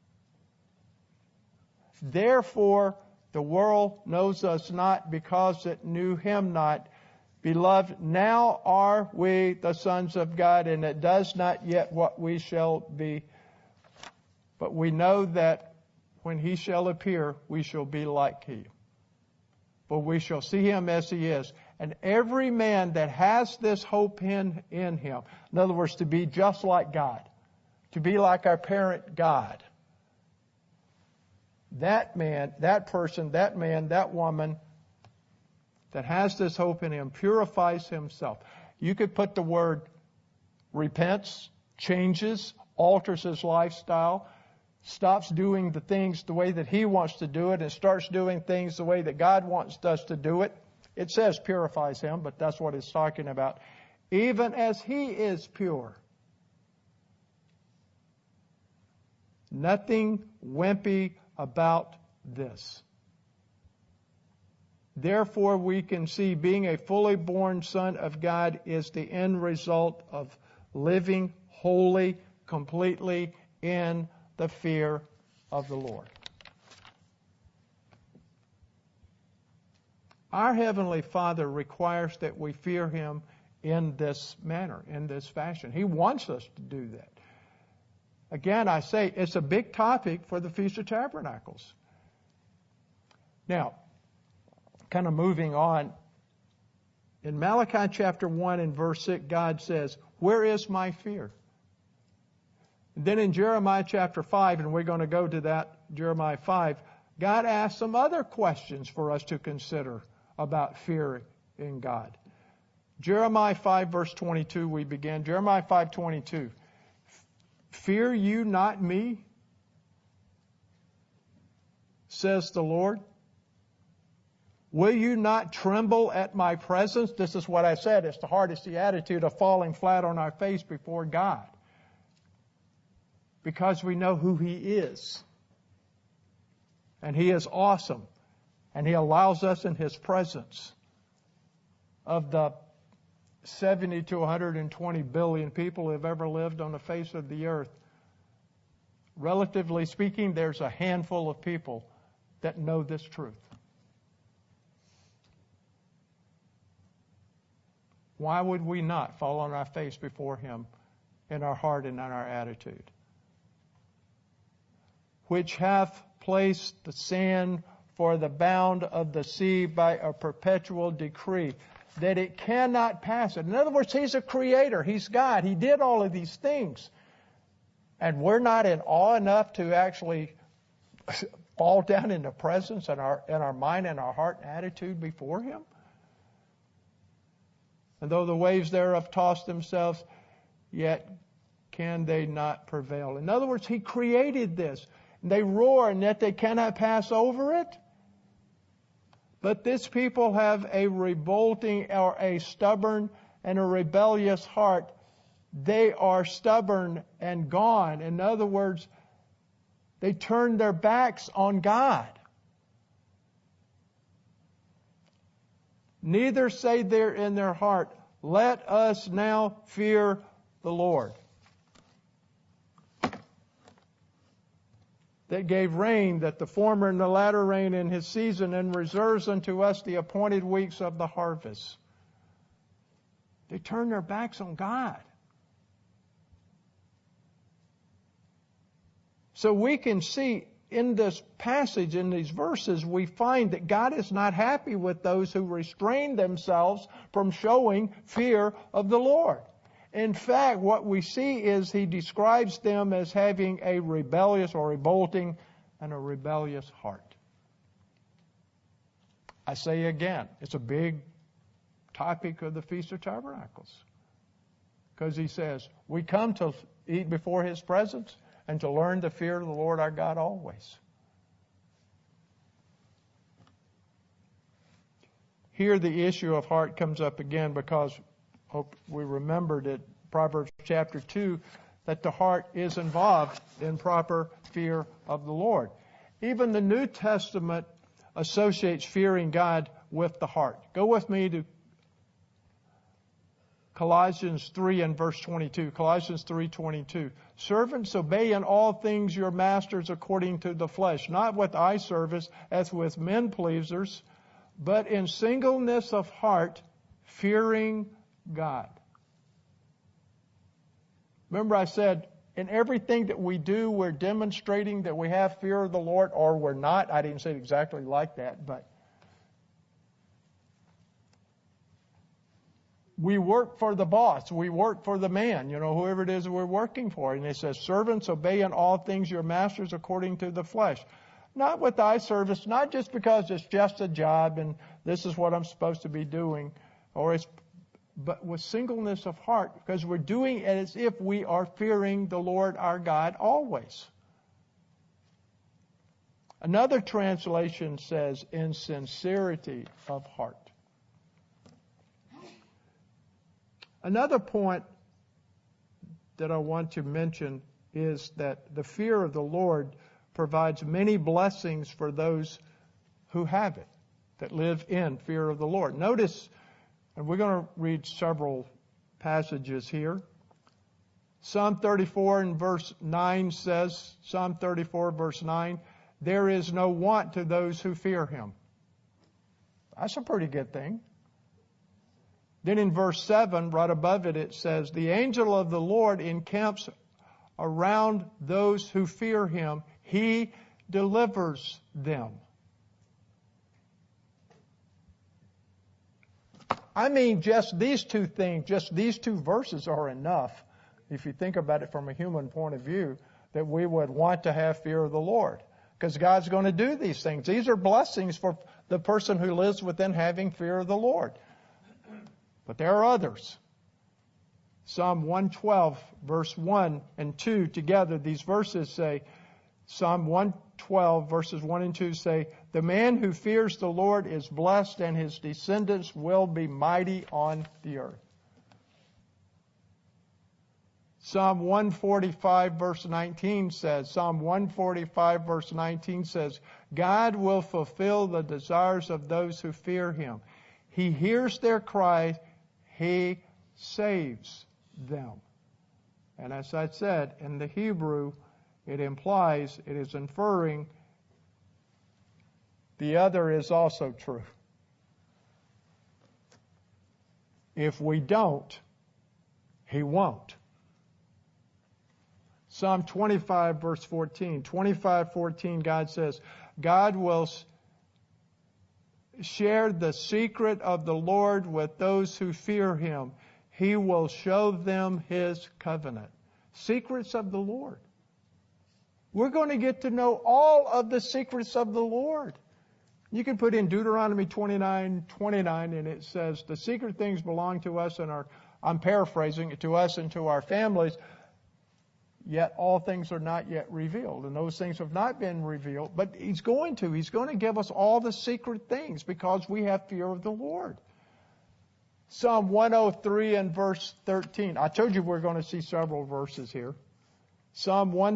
Therefore, the world knows us not because it knew Him not. Beloved, now are we the sons of God, and it does not yet what we shall be. But we know that when He shall appear, we shall be like He. For we shall see Him as He is. And every man that has this hope in, in Him, in other words, to be just like God, to be like our parent God, that man, that person, that man, that woman that has this hope in him purifies himself. You could put the word repents, changes, alters his lifestyle, stops doing the things the way that he wants to do it and starts doing things the way that God wants us to do it. It says purifies him, but that's what it's talking about. Even as He is pure. Nothing wimpy about this. Therefore, we can see being a fully born son of God is the end result of living wholly, completely in the fear of the Lord. Our Heavenly Father requires that we fear Him in this manner, in this fashion. He wants us to do that. Again, I say it's a big topic for the Feast of Tabernacles. Now, kind of moving on, in Malachi chapter one and verse six, God says, where is my fear? And then in Jeremiah chapter five, and we're going to go to that, Jeremiah five, God asks some other questions for us to consider about fear in God. Jeremiah five verse twenty-two, we begin. Jeremiah five twenty-two. Fear you not me, says the Lord. Will you not tremble at my presence? This is what I said. It's the hardest, the attitude of falling flat on our face before God. Because we know who He is. And He is awesome. And He allows us in His presence. Of the seventy to one hundred twenty billion people who have ever lived on the face of the earth, relatively speaking, there's a handful of people that know this truth. Why would we not fall on our face before Him in our heart and in our attitude? Which hath placed the sand for the bound of the sea by a perpetual decree, that it cannot pass it. In other words, He's a creator. He's God. He did all of these things. And we're not in awe enough to actually fall down in the presence and our, in our mind and our heart and attitude before Him? And though the waves thereof toss themselves, yet can they not prevail. In other words, He created this. They roar, and yet they cannot pass over it. But this people have a revolting or a stubborn and a rebellious heart. They are stubborn and gone. In other words, they turn their backs on God. Neither say they in their heart, let us now fear the Lord. That gave rain, that the former and the latter rain in His season, and reserves unto us the appointed weeks of the harvest. They turn their backs on God. So we can see in this passage, in these verses, we find that God is not happy with those who restrain themselves from showing fear of the Lord. In fact, what we see is He describes them as having a rebellious or revolting and a rebellious heart. I say again, it's a big topic of the Feast of Tabernacles. Because He says, we come to eat before His presence and to learn the fear of the Lord our God always. Here the issue of heart comes up again because hope we remembered at Proverbs chapter two that the heart is involved in proper fear of the Lord. Even the New Testament associates fearing God with the heart. Go with me to Colossians three and verse twenty-two. Colossians three twenty-two. Servants, obey in all things your masters according to the flesh, not with eye service as with men pleasers, but in singleness of heart, fearing God. Remember I said, in everything that we do, we're demonstrating that we have fear of the Lord, or we're not. I didn't say it exactly like that, but we work for the boss. We work for the man, you know, whoever it is we're working for. And it says, servants, obey in all things your masters according to the flesh. Not with eye service, not just because it's just a job and this is what I'm supposed to be doing, or it's, but with singleness of heart, because we're doing it as if we are fearing the Lord our God always. Another translation says, in sincerity of heart. Another point that I want to mention is that the fear of the Lord provides many blessings for those who have it, that live in fear of the Lord. Notice, and we're going to read several passages here. Psalm thirty-four and verse nine says, Psalm thirty-four verse nine, there is no want to those who fear Him. That's a pretty good thing. Then in verse seven, right above it, it says, the angel of the Lord encamps around those who fear Him. He delivers them. I mean, just these two things, just these two verses are enough, if you think about it from a human point of view, that we would want to have fear of the Lord. Because God's going to do these things. These are blessings for the person who lives within having fear of the Lord. But there are others. Psalm one twelve, verse one and two together, these verses say, Psalm one twelve, verses one and two say, the man who fears the Lord is blessed, and his descendants will be mighty on the earth. Psalm one forty-five verse nineteen says, Psalm one forty-five verse nineteen says, God will fulfill the desires of those who fear Him. He hears their cry. He saves them. And as I said, in the Hebrew, it implies, it is inferring, the other is also true. If we don't, He won't. Psalm twenty-five verse fourteen. twenty-five fourteen, God says, God will share the secret of the Lord with those who fear Him. He will show them His covenant. Secrets of the Lord. We're going to get to know all of the secrets of the Lord. You can put in Deuteronomy twenty-nine twenty-nine, and it says, the secret things belong to us and our, I'm paraphrasing it, to us and to our families, yet all things are not yet revealed. And those things have not been revealed, but He's going to. He's going to give us all the secret things because we have fear of the Lord. Psalm one oh three and verse thirteen. I told you we're going to see several verses here. Psalm one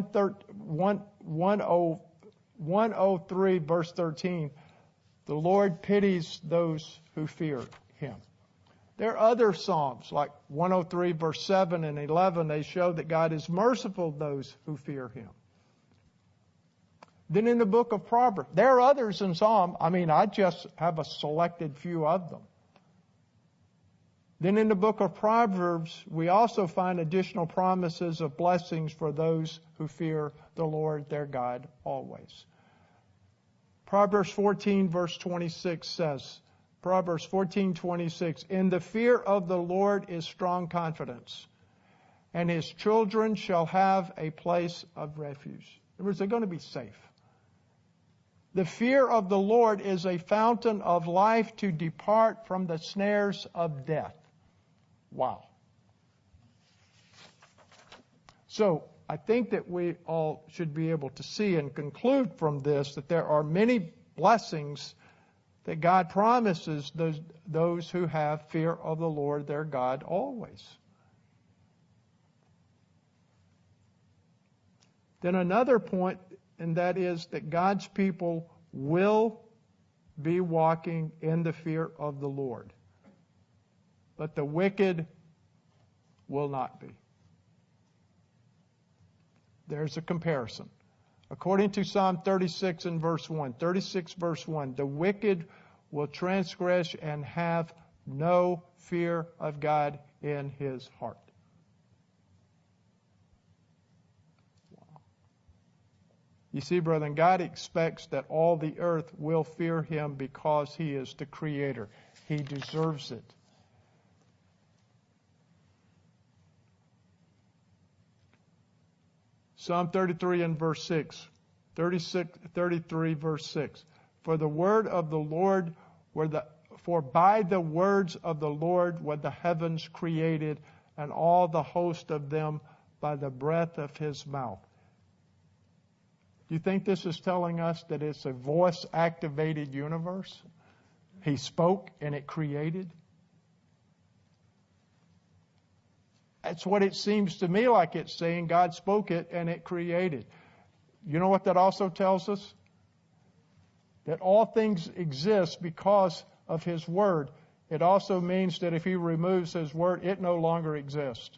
oh three verse thirteen. The Lord pities those who fear Him. There are other Psalms like one oh three verse seven and eleven. They show that God is merciful to those who fear Him. Then in the book of Proverbs, there are others in Psalm. I mean, I just have a selected few of them. Then in the book of Proverbs, we also find additional promises of blessings for those who fear the Lord their God always. Proverbs fourteen verse twenty-six says, Proverbs fourteen twenty-six, in the fear of the Lord is strong confidence, and His children shall have a place of refuge. In other words, they're going to be safe. The fear of the Lord is a fountain of life to depart from the snares of death. Wow. So, I think that we all should be able to see and conclude from this that there are many blessings that God promises those, those who have fear of the Lord their God always. Then another point, and that is that God's people will be walking in the fear of the Lord. But the wicked will not be. There's a comparison. According to Psalm thirty-six and verse one, thirty-six verse one, the wicked will transgress and have no fear of God in his heart. Wow. You see, brethren, God expects that all the earth will fear Him because He is the Creator. He deserves it. Psalm thirty-three and verse six. thirty-six, thirty-three verse six. For the word of the Lord were the for by the words of the Lord were the heavens created, and all the host of them by the breath of His mouth. Do you think this is telling us that it's a voice-activated universe? He spoke and it created? That's what it seems to me like it's saying. God spoke it and it created. You know what that also tells us? That all things exist because of His Word. It also means that if He removes His Word, it no longer exists.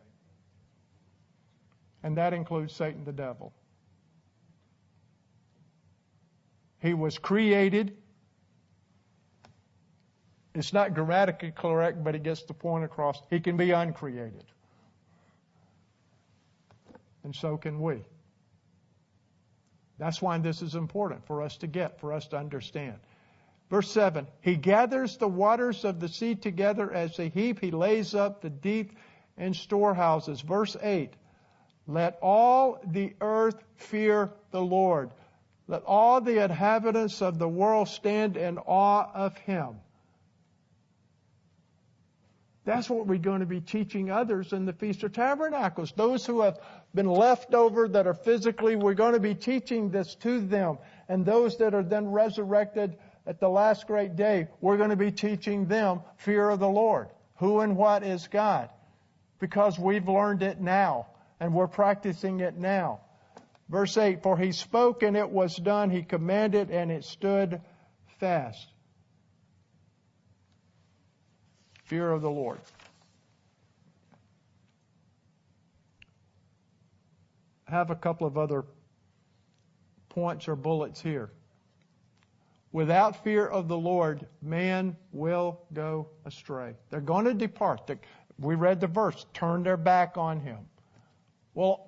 And that includes Satan the devil. He was created. It's not grammatically correct, but it gets the point across. He can be uncreated. And so can we. That's why this is important for us to get, for us to understand. Verse seven, He gathers the waters of the sea together as a heap. He lays up the deep in storehouses. Verse eight, let all the earth fear the Lord. Let all the inhabitants of the world stand in awe of Him. That's what we're going to be teaching others in the Feast of Tabernacles. Those who have been left over that are physically, we're going to be teaching this to them. And those that are then resurrected at the last great day, we're going to be teaching them fear of the Lord. Who and what is God? because we've learned it now and we're practicing it now. Verse eight, for he spoke and it was done. He commanded and it stood fast. Fear of the Lord. I have a couple of other points or bullets here. Without fear of the Lord, man will go astray. They're going to depart. We read the verse, turn their back on him. Well,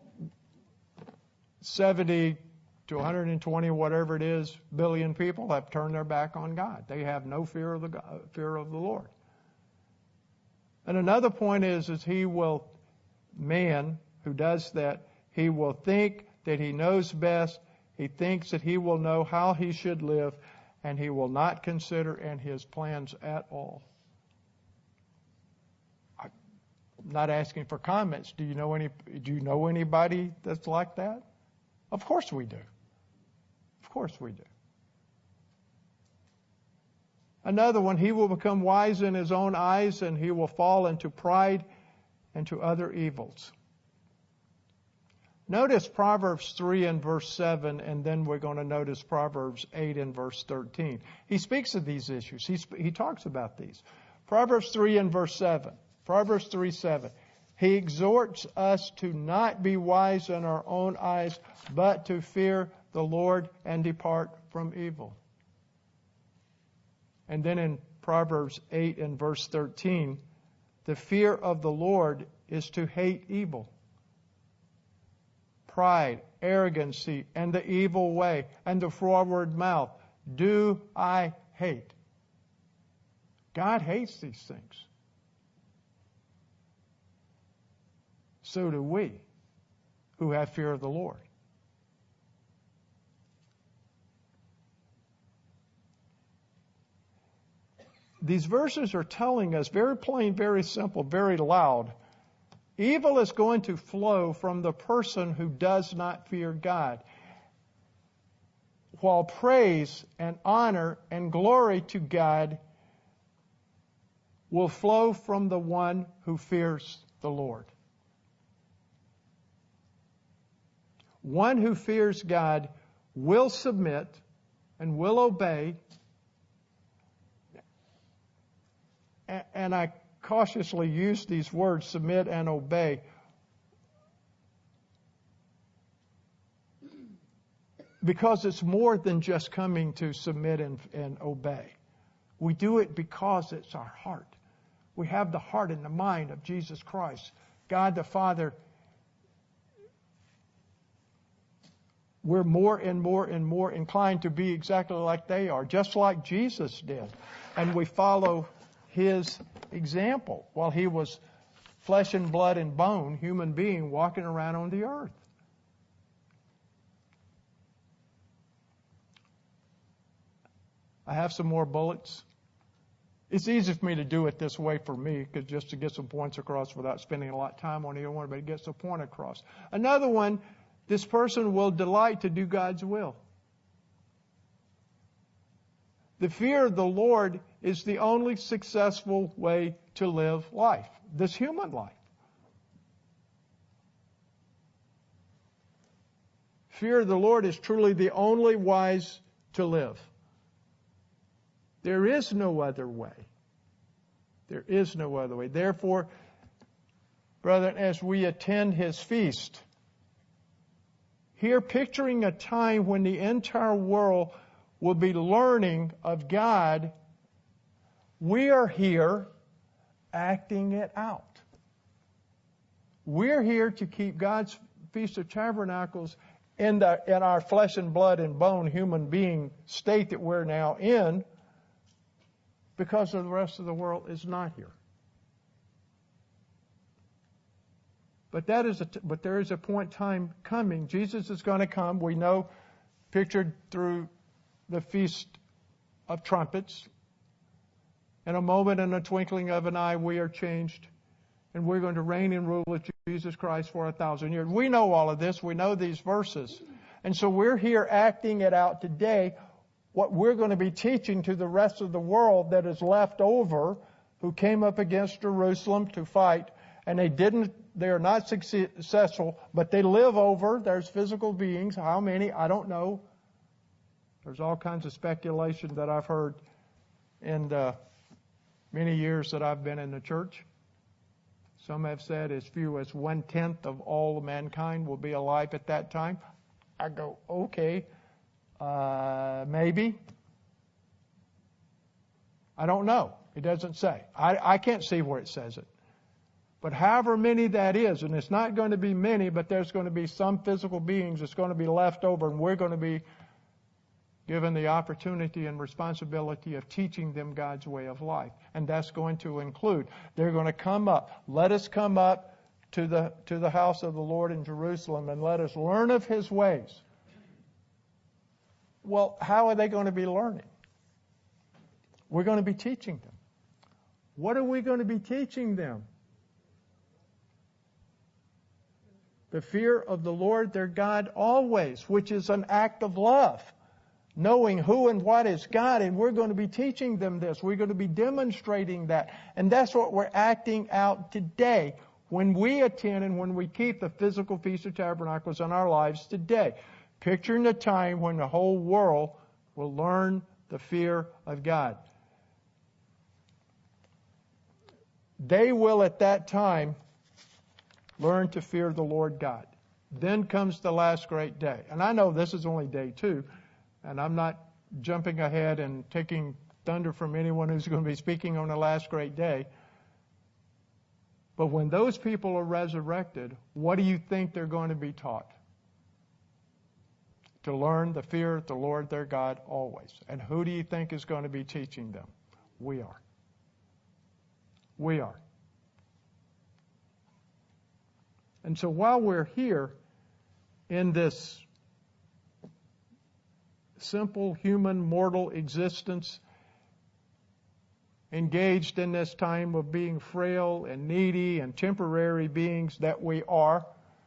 seventy to one hundred twenty, whatever it is, billion people have turned their back on God. They have no fear of the God, fear of the Lord. And another point is, is he will, man who does that, he will think that he knows best. He thinks that he will know how he should live, and he will not consider in his plans at all. I'm not asking for comments. Do you know any? Do you know anybody that's like that? Of course we do. Of course we do. Another one, he will become wise in his own eyes, and he will fall into pride and to other evils. Notice Proverbs three and verse seven, and then we're going to notice Proverbs eight and verse thirteen. He speaks of these issues. He, sp- he talks about these. Proverbs three and verse seven. Proverbs three seven. He exhorts us to not be wise in our own eyes, but to fear the Lord and depart from evil. And then in Proverbs eight and verse thirteen, the fear of the Lord is to hate evil. Pride, arrogancy, and the evil way, and the froward mouth, do I hate. God hates these things. So do we, who have fear of the Lord. These verses are telling us very plain, very simple, very loud. Evil is going to flow from the person who does not fear God, while praise and honor and glory to God will flow from the one who fears the Lord. One who fears God will submit and will obey. And I cautiously use these words, submit and obey, because it's more than just coming to submit and, and obey. We do it because it's our heart. We have the heart and the mind of Jesus Christ. God the Father, we're more and more and more inclined to be exactly like they are, just like Jesus did. And we follow His example while He was flesh and blood and bone, human being walking around on the earth. I have some more bullets. It's easy for me to do it this way for me, because just to get some points across without spending a lot of time on either one, but it gets the point across. Another one, this person will delight to do God's will. The fear of the Lord is the only successful way to live life, this human life. Fear of the Lord is truly the only wise to live. There is no other way. There is no other way. Therefore, brethren, as we attend His feast, here picturing a time when the entire world will be learning of God, we are here acting it out. We're here to keep God's Feast of Tabernacles in, the, in our flesh and blood and bone human being state that we're now in, because the rest of the world is not here. But that is a t- but there is a point in time coming. Jesus is going to come. We know, pictured through the Feast of Trumpets. In a moment, in a twinkling of an eye, we are changed, and we're going to reign and rule with Jesus Christ for a thousand years. We know all of this. We know these verses. And so we're here acting it out today, what we're going to be teaching to the rest of the world that is left over, who came up against Jerusalem to fight, and they didn't, they are not successful, but they live over, there's physical beings. How many? I don't know. There's all kinds of speculation that I've heard in the many years that I've been in the church. Some have said as few as one-tenth of all mankind will be alive at that time. I go, okay, uh, maybe. I don't know. It doesn't say. I, I can't see where it says it. But however many that is, and it's not going to be many, but there's going to be some physical beings that's going to be left over, and we're going to be given the opportunity and responsibility of teaching them God's way of life. And that's going to include, they're going to come up. Let us come up to the, to the house of the Lord in Jerusalem and let us learn of His ways. Well, how are they going to be learning? We're going to be teaching them. What are we going to be teaching them? The fear of the Lord their God always, which is an act of love. Knowing who and what is God, and we're going to be teaching them this. We're going to be demonstrating that. And that's what we're acting out today when we attend and when we keep the physical Feast of Tabernacles in our lives today. Picturing the time when the whole world will learn the fear of God. They will at that time learn to fear the Lord God. Then comes the last great day. And I know this is only day two. And I'm not jumping ahead and taking thunder from anyone who's going to be speaking on the last great day. But when those people are resurrected, what do you think they're going to be taught? To learn the fear of the Lord their God always. And who do you think is going to be teaching them? We are. We are. And so while we're here in this simple human mortal existence, engaged in this time of being frail and needy and temporary beings that we are,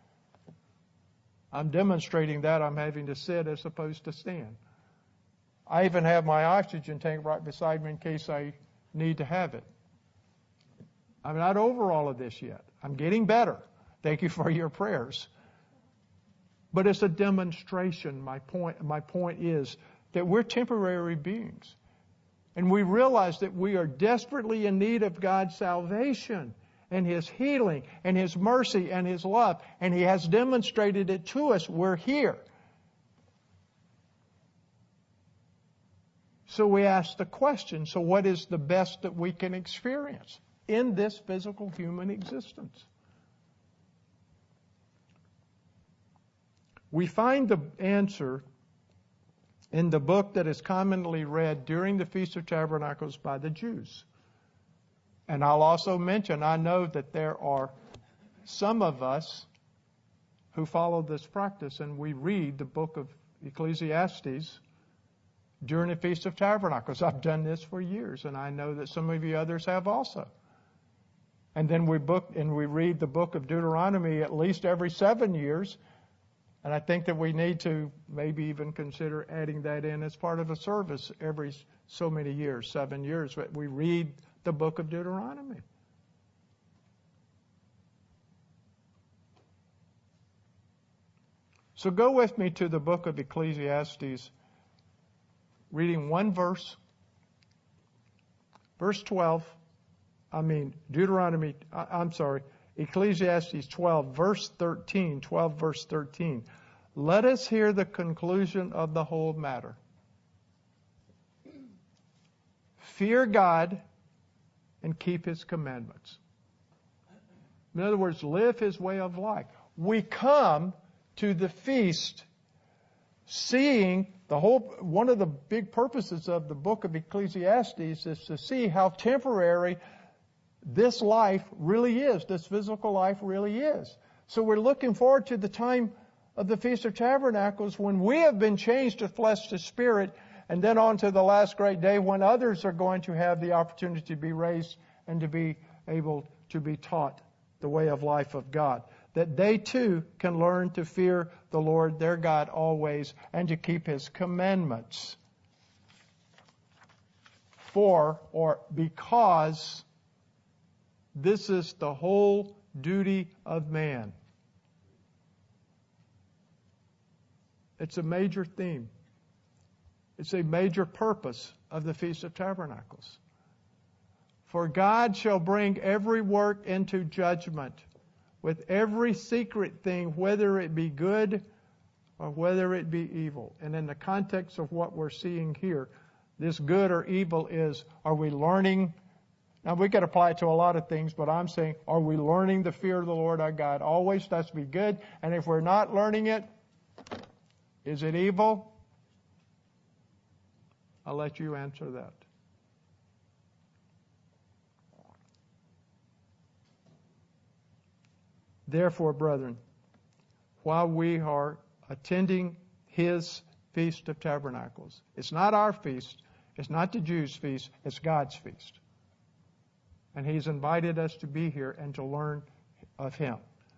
I'm demonstrating that I'm having to sit as opposed to stand. I even have my oxygen tank right beside me in case I need to have it. I'm not over all of this yet. I'm getting better. Thank you for your prayers. But it's a demonstration. My point, my point is that we're temporary beings. And we realize that we are desperately in need of God's salvation and His healing and His mercy and His love. And He has demonstrated it to us. We're here. So we ask the question, so what is the best that we can experience in this physical human existence? We find the answer in the book that is commonly read during the Feast of Tabernacles by the Jews. And I'll also mention, I know that there are some of us who follow this practice, and we read the book of Ecclesiastes during the Feast of Tabernacles. I've done this for years, and I know that some of you others have also. And then we book and we read the book of Deuteronomy at least every seven years. And I think that we need to maybe even consider adding that in as part of a service every so many years, seven years. We read the book of Deuteronomy. So go with me to the book of Ecclesiastes, reading one verse, verse twelve. I mean, Deuteronomy, I'm sorry, Ecclesiastes twelve, verse thirteen, twelve, verse thirteen. Let us hear the conclusion of the whole matter. Fear God and keep His commandments. In other words, live His way of life. We come to the feast seeing the whole, one of the big purposes of the book of Ecclesiastes is to see how temporary this life really is, this physical life really is. So we're looking forward to the time of the Feast of Tabernacles when we have been changed to flesh to spirit, and then on to the last great day when others are going to have the opportunity to be raised and to be able to be taught the way of life of God. That they too can learn to fear the Lord their God always and to keep His commandments. For, or because, this is the whole duty of man. It's a major theme. It's a major purpose of the Feast of Tabernacles. For God shall bring every work into judgment with every secret thing, whether it be good or whether it be evil. And in the context of what we're seeing here, this good or evil is, are we learning? Now we could apply it to a lot of things, but I'm saying, are we learning the fear of the Lord our God? Always that's be good. And if we're not learning it, is it evil? I'll let you answer that. Therefore, brethren, while we are attending His Feast of Tabernacles, it's not our feast, it's not the Jews' feast, it's God's feast. And He's invited us to be here and to learn of Him.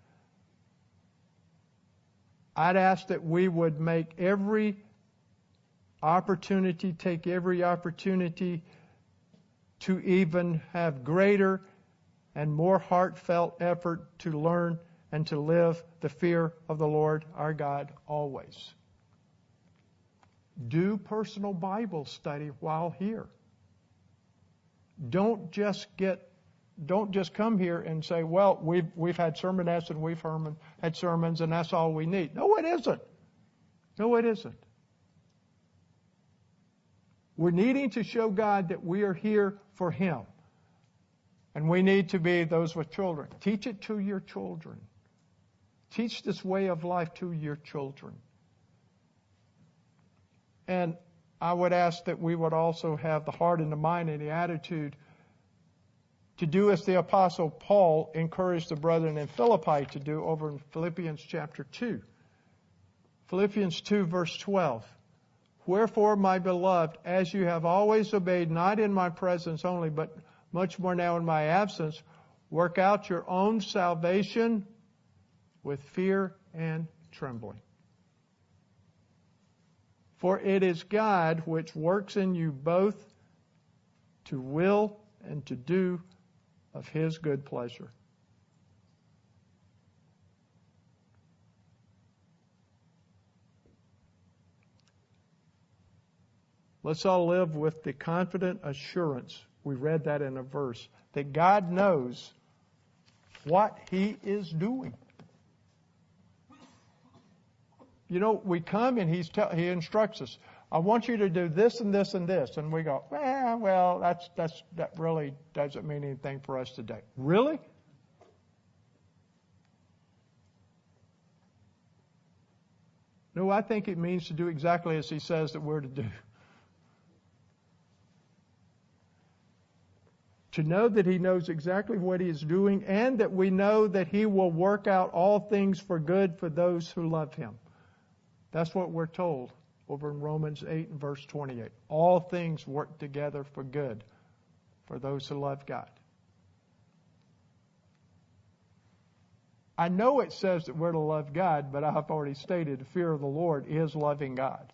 I'd ask that we would make every opportunity, take every opportunity to even have greater and more heartfelt effort to learn and to live the fear of the Lord our God always. Do personal Bible study while here. Don't just get, don't just come here and say, well, we've, we've had sermonettes and we've had sermons and that's all we need. No, it isn't. No, it isn't. We're needing to show God that we are here for Him. And we need to be those with children. Teach it to your children. Teach this way of life to your children. And I would ask that we would also have the heart and the mind and the attitude to do as the Apostle Paul encouraged the brethren in Philippi to do over in Philippians chapter two. Philippians two verse twelve. Wherefore, my beloved, as you have always obeyed, not in my presence only, but much more now in my absence, work out your own salvation with fear and trembling. For it is God which works in you both to will and to do of His good pleasure. Let's all live with the confident assurance, we read that in a verse, that God knows what He is doing. You know, we come and he's tell, He instructs us, I want you to do this and this and this. And we go, well, well, that's, that's, that really doesn't mean anything for us today. Really? No, I think it means to do exactly as He says that we're to do. To know that He knows exactly what He is doing and that we know that He will work out all things for good for those who love Him. That's what we're told over in Romans eight and verse twenty-eight. All things work together for good for those who love God. I know it says that we're to love God, but I have already stated the fear of the Lord is loving God.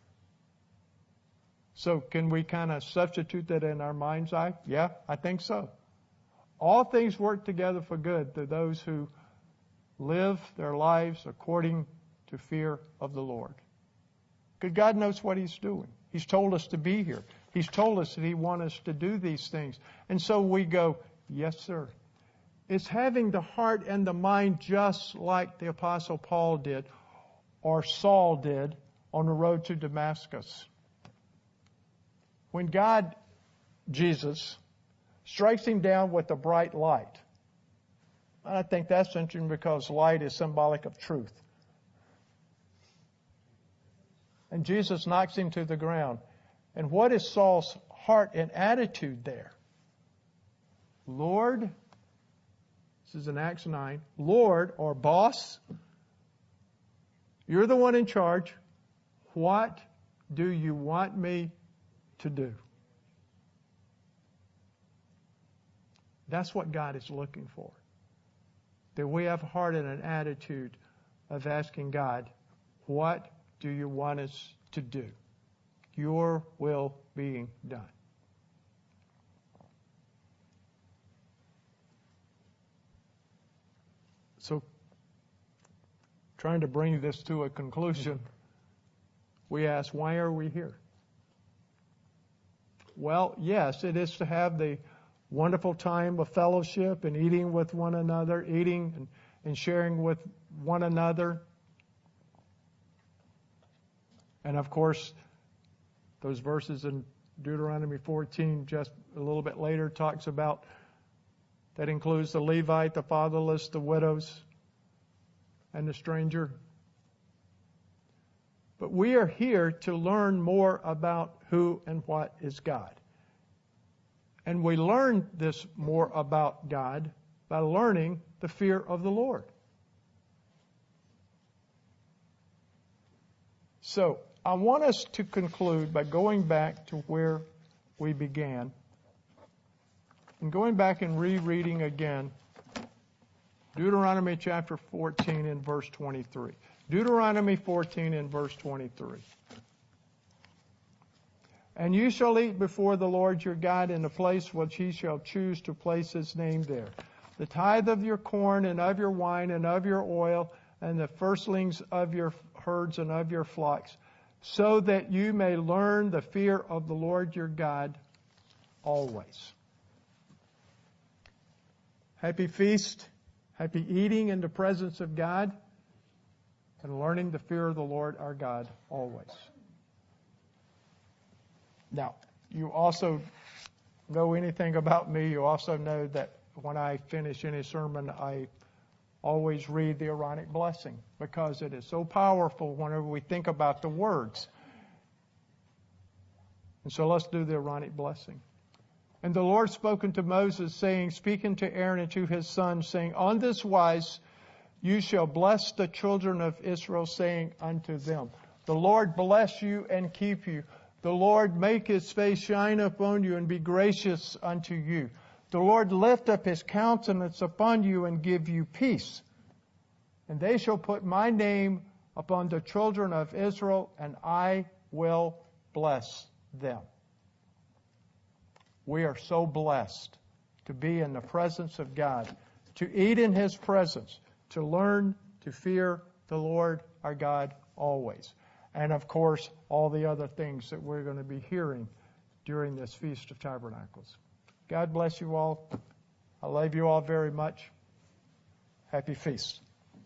So can we kind of substitute that in our mind's eye? Yeah, I think so. All things work together for good to those who live their lives according to fear of the Lord. Because God knows what He's doing. He's told us to be here. He's told us that He wants us to do these things. And so we go, yes, sir. It's having the heart and the mind just like the Apostle Paul did or Saul did on the road to Damascus. When God, Jesus, strikes him down with a bright light. And I think that's interesting because light is symbolic of truth. And Jesus knocks him to the ground. And what is Saul's heart and attitude there? Lord, this is in Acts nine, Lord, or boss, you're the one in charge. What do you want me to do? That's what God is looking for. That we have a heart and an attitude of asking God, what do you want us to do? Your will being done. trying to bring this to a conclusion, we ask, why are we here? Well, yes, it is to have the wonderful time of fellowship and eating with one another, eating and, and sharing with one another. And of course, those verses in Deuteronomy fourteen, just a little bit later, talks about, that includes the Levite, the fatherless, the widows, and the stranger. But we are here to learn more about who and what is God. And we learn this more about God by learning the fear of the Lord. So, I want us to conclude by going back to where we began and going back and rereading again Deuteronomy chapter fourteen and verse twenty-three. Deuteronomy fourteen and verse twenty-three. And you shall eat before the Lord your God in the place which he shall choose to place his name there. The tithe of your corn and of your wine and of your oil and the firstlings of your herds and of your flocks, so that you may learn the fear of the Lord your God always. Happy feast, happy eating in the presence of God, and learning the fear of the Lord our God always. Now, you also know anything about me, you also know that when I finish any sermon, I always read the Aaronic blessing, because it is so powerful whenever we think about the words. And so let's do the Aaronic blessing. And the Lord spoke unto Moses, saying, Speak unto Aaron and to his sons, saying, On this wise you shall bless the children of Israel, saying unto them, The Lord bless you and keep you. The Lord make his face shine upon you and be gracious unto you. The Lord lift up his countenance upon you and give you peace. And they shall put my name upon the children of Israel, and I will bless them. We are so blessed to be in the presence of God, to eat in his presence, to learn to fear the Lord our God always. And of course, all the other things that we're going to be hearing during this Feast of Tabernacles. God bless you all. I love you all very much. Happy feast.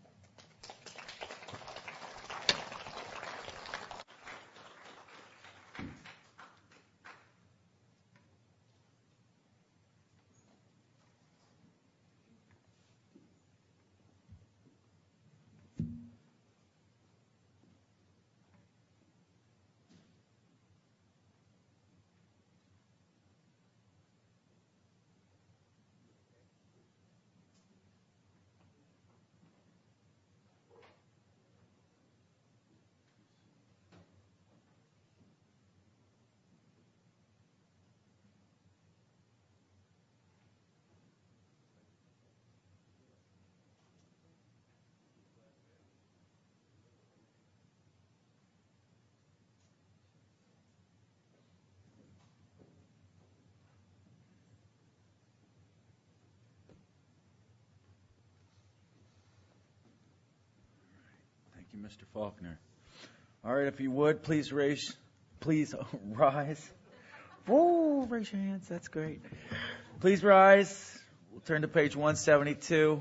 Thank you, Mister Faulkner. All right, if you would, please raise, please rise. Whoa, raise your hands. That's great. Please rise. We'll turn to page one seventy-two.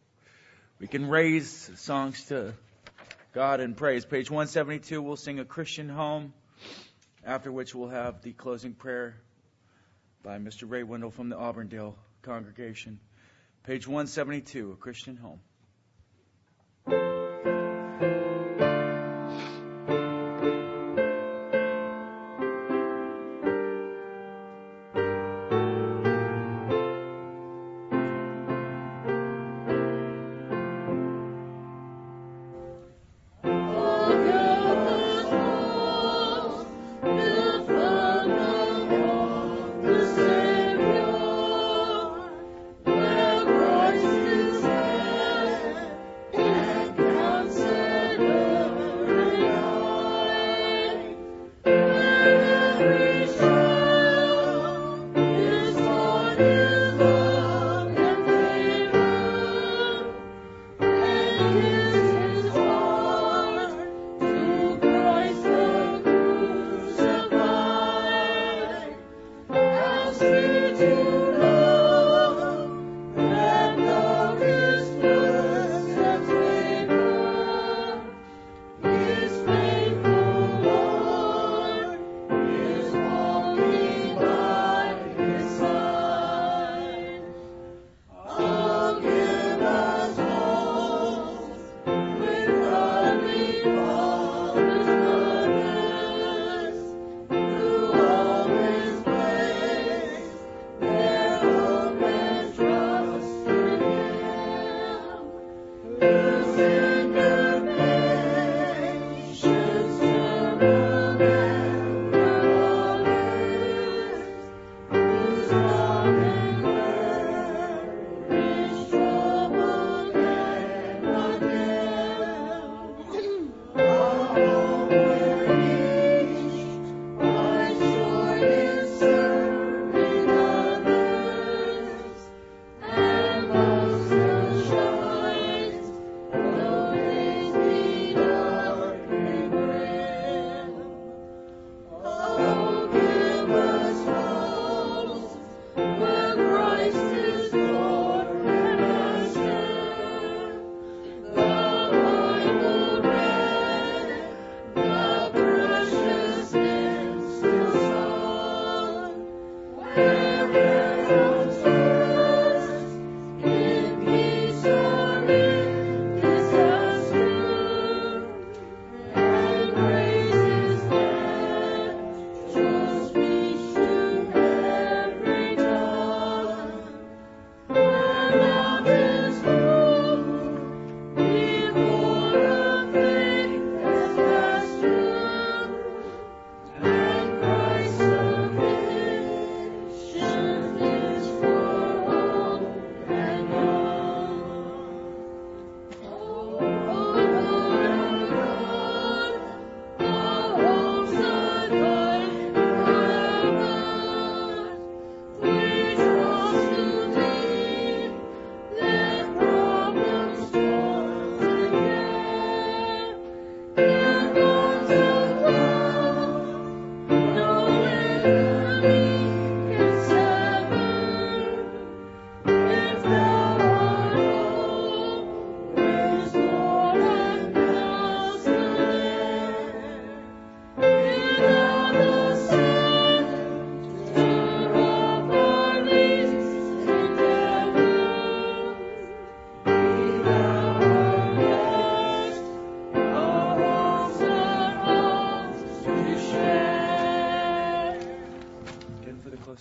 We can raise songs to God in praise. Page one seventy-two, we'll sing A Christian Home, after which we'll have the closing prayer by Mister Ray Wendell from the Auburndale congregation. Page one seventy-two, A Christian Home. Savior, where Christ is dead.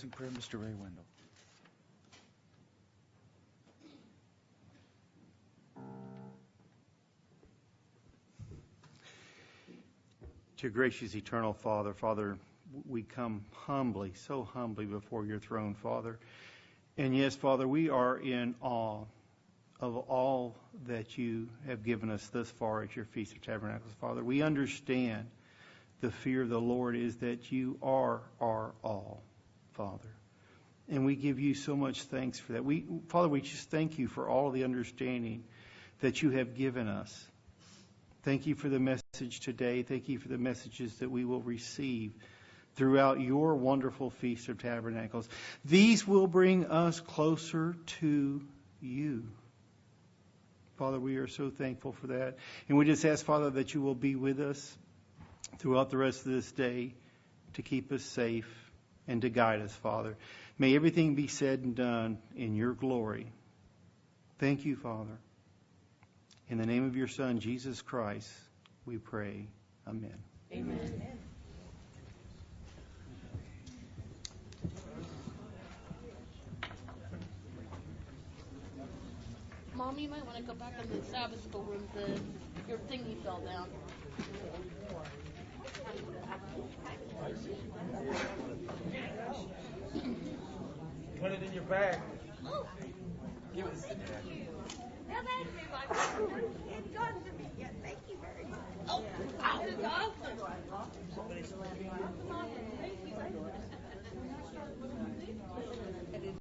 closing prayer, Mister Ray Wendell. Dear gracious eternal Father, Father, we come humbly, so humbly before your throne, Father. And yes, Father, we are in awe of all that you have given us thus far at your Feast of Tabernacles, Father. We understand the fear of the Lord is that you are our all, Father. And we give you so much thanks for that. We, Father, we just thank you for all of the understanding that you have given us. Thank you for the message today. Thank you for the messages that we will receive throughout your wonderful Feast of Tabernacles. These will bring us closer to you. Father, we are so thankful for that. And we just ask, Father, that you will be with us throughout the rest of this day to keep us safe and to guide us, Father. May everything be said and done in your glory. Thank you, Father. In the name of your Son, Jesus Christ, we pray. Amen. Amen. Mom, you might want to go back in the Sabbath school room. The your thingy fell down. Put it in your bag. Oh. Give it to Dad. Now that's it hadn't gotten to me yet. Thank you very much. Oh, that is awesome.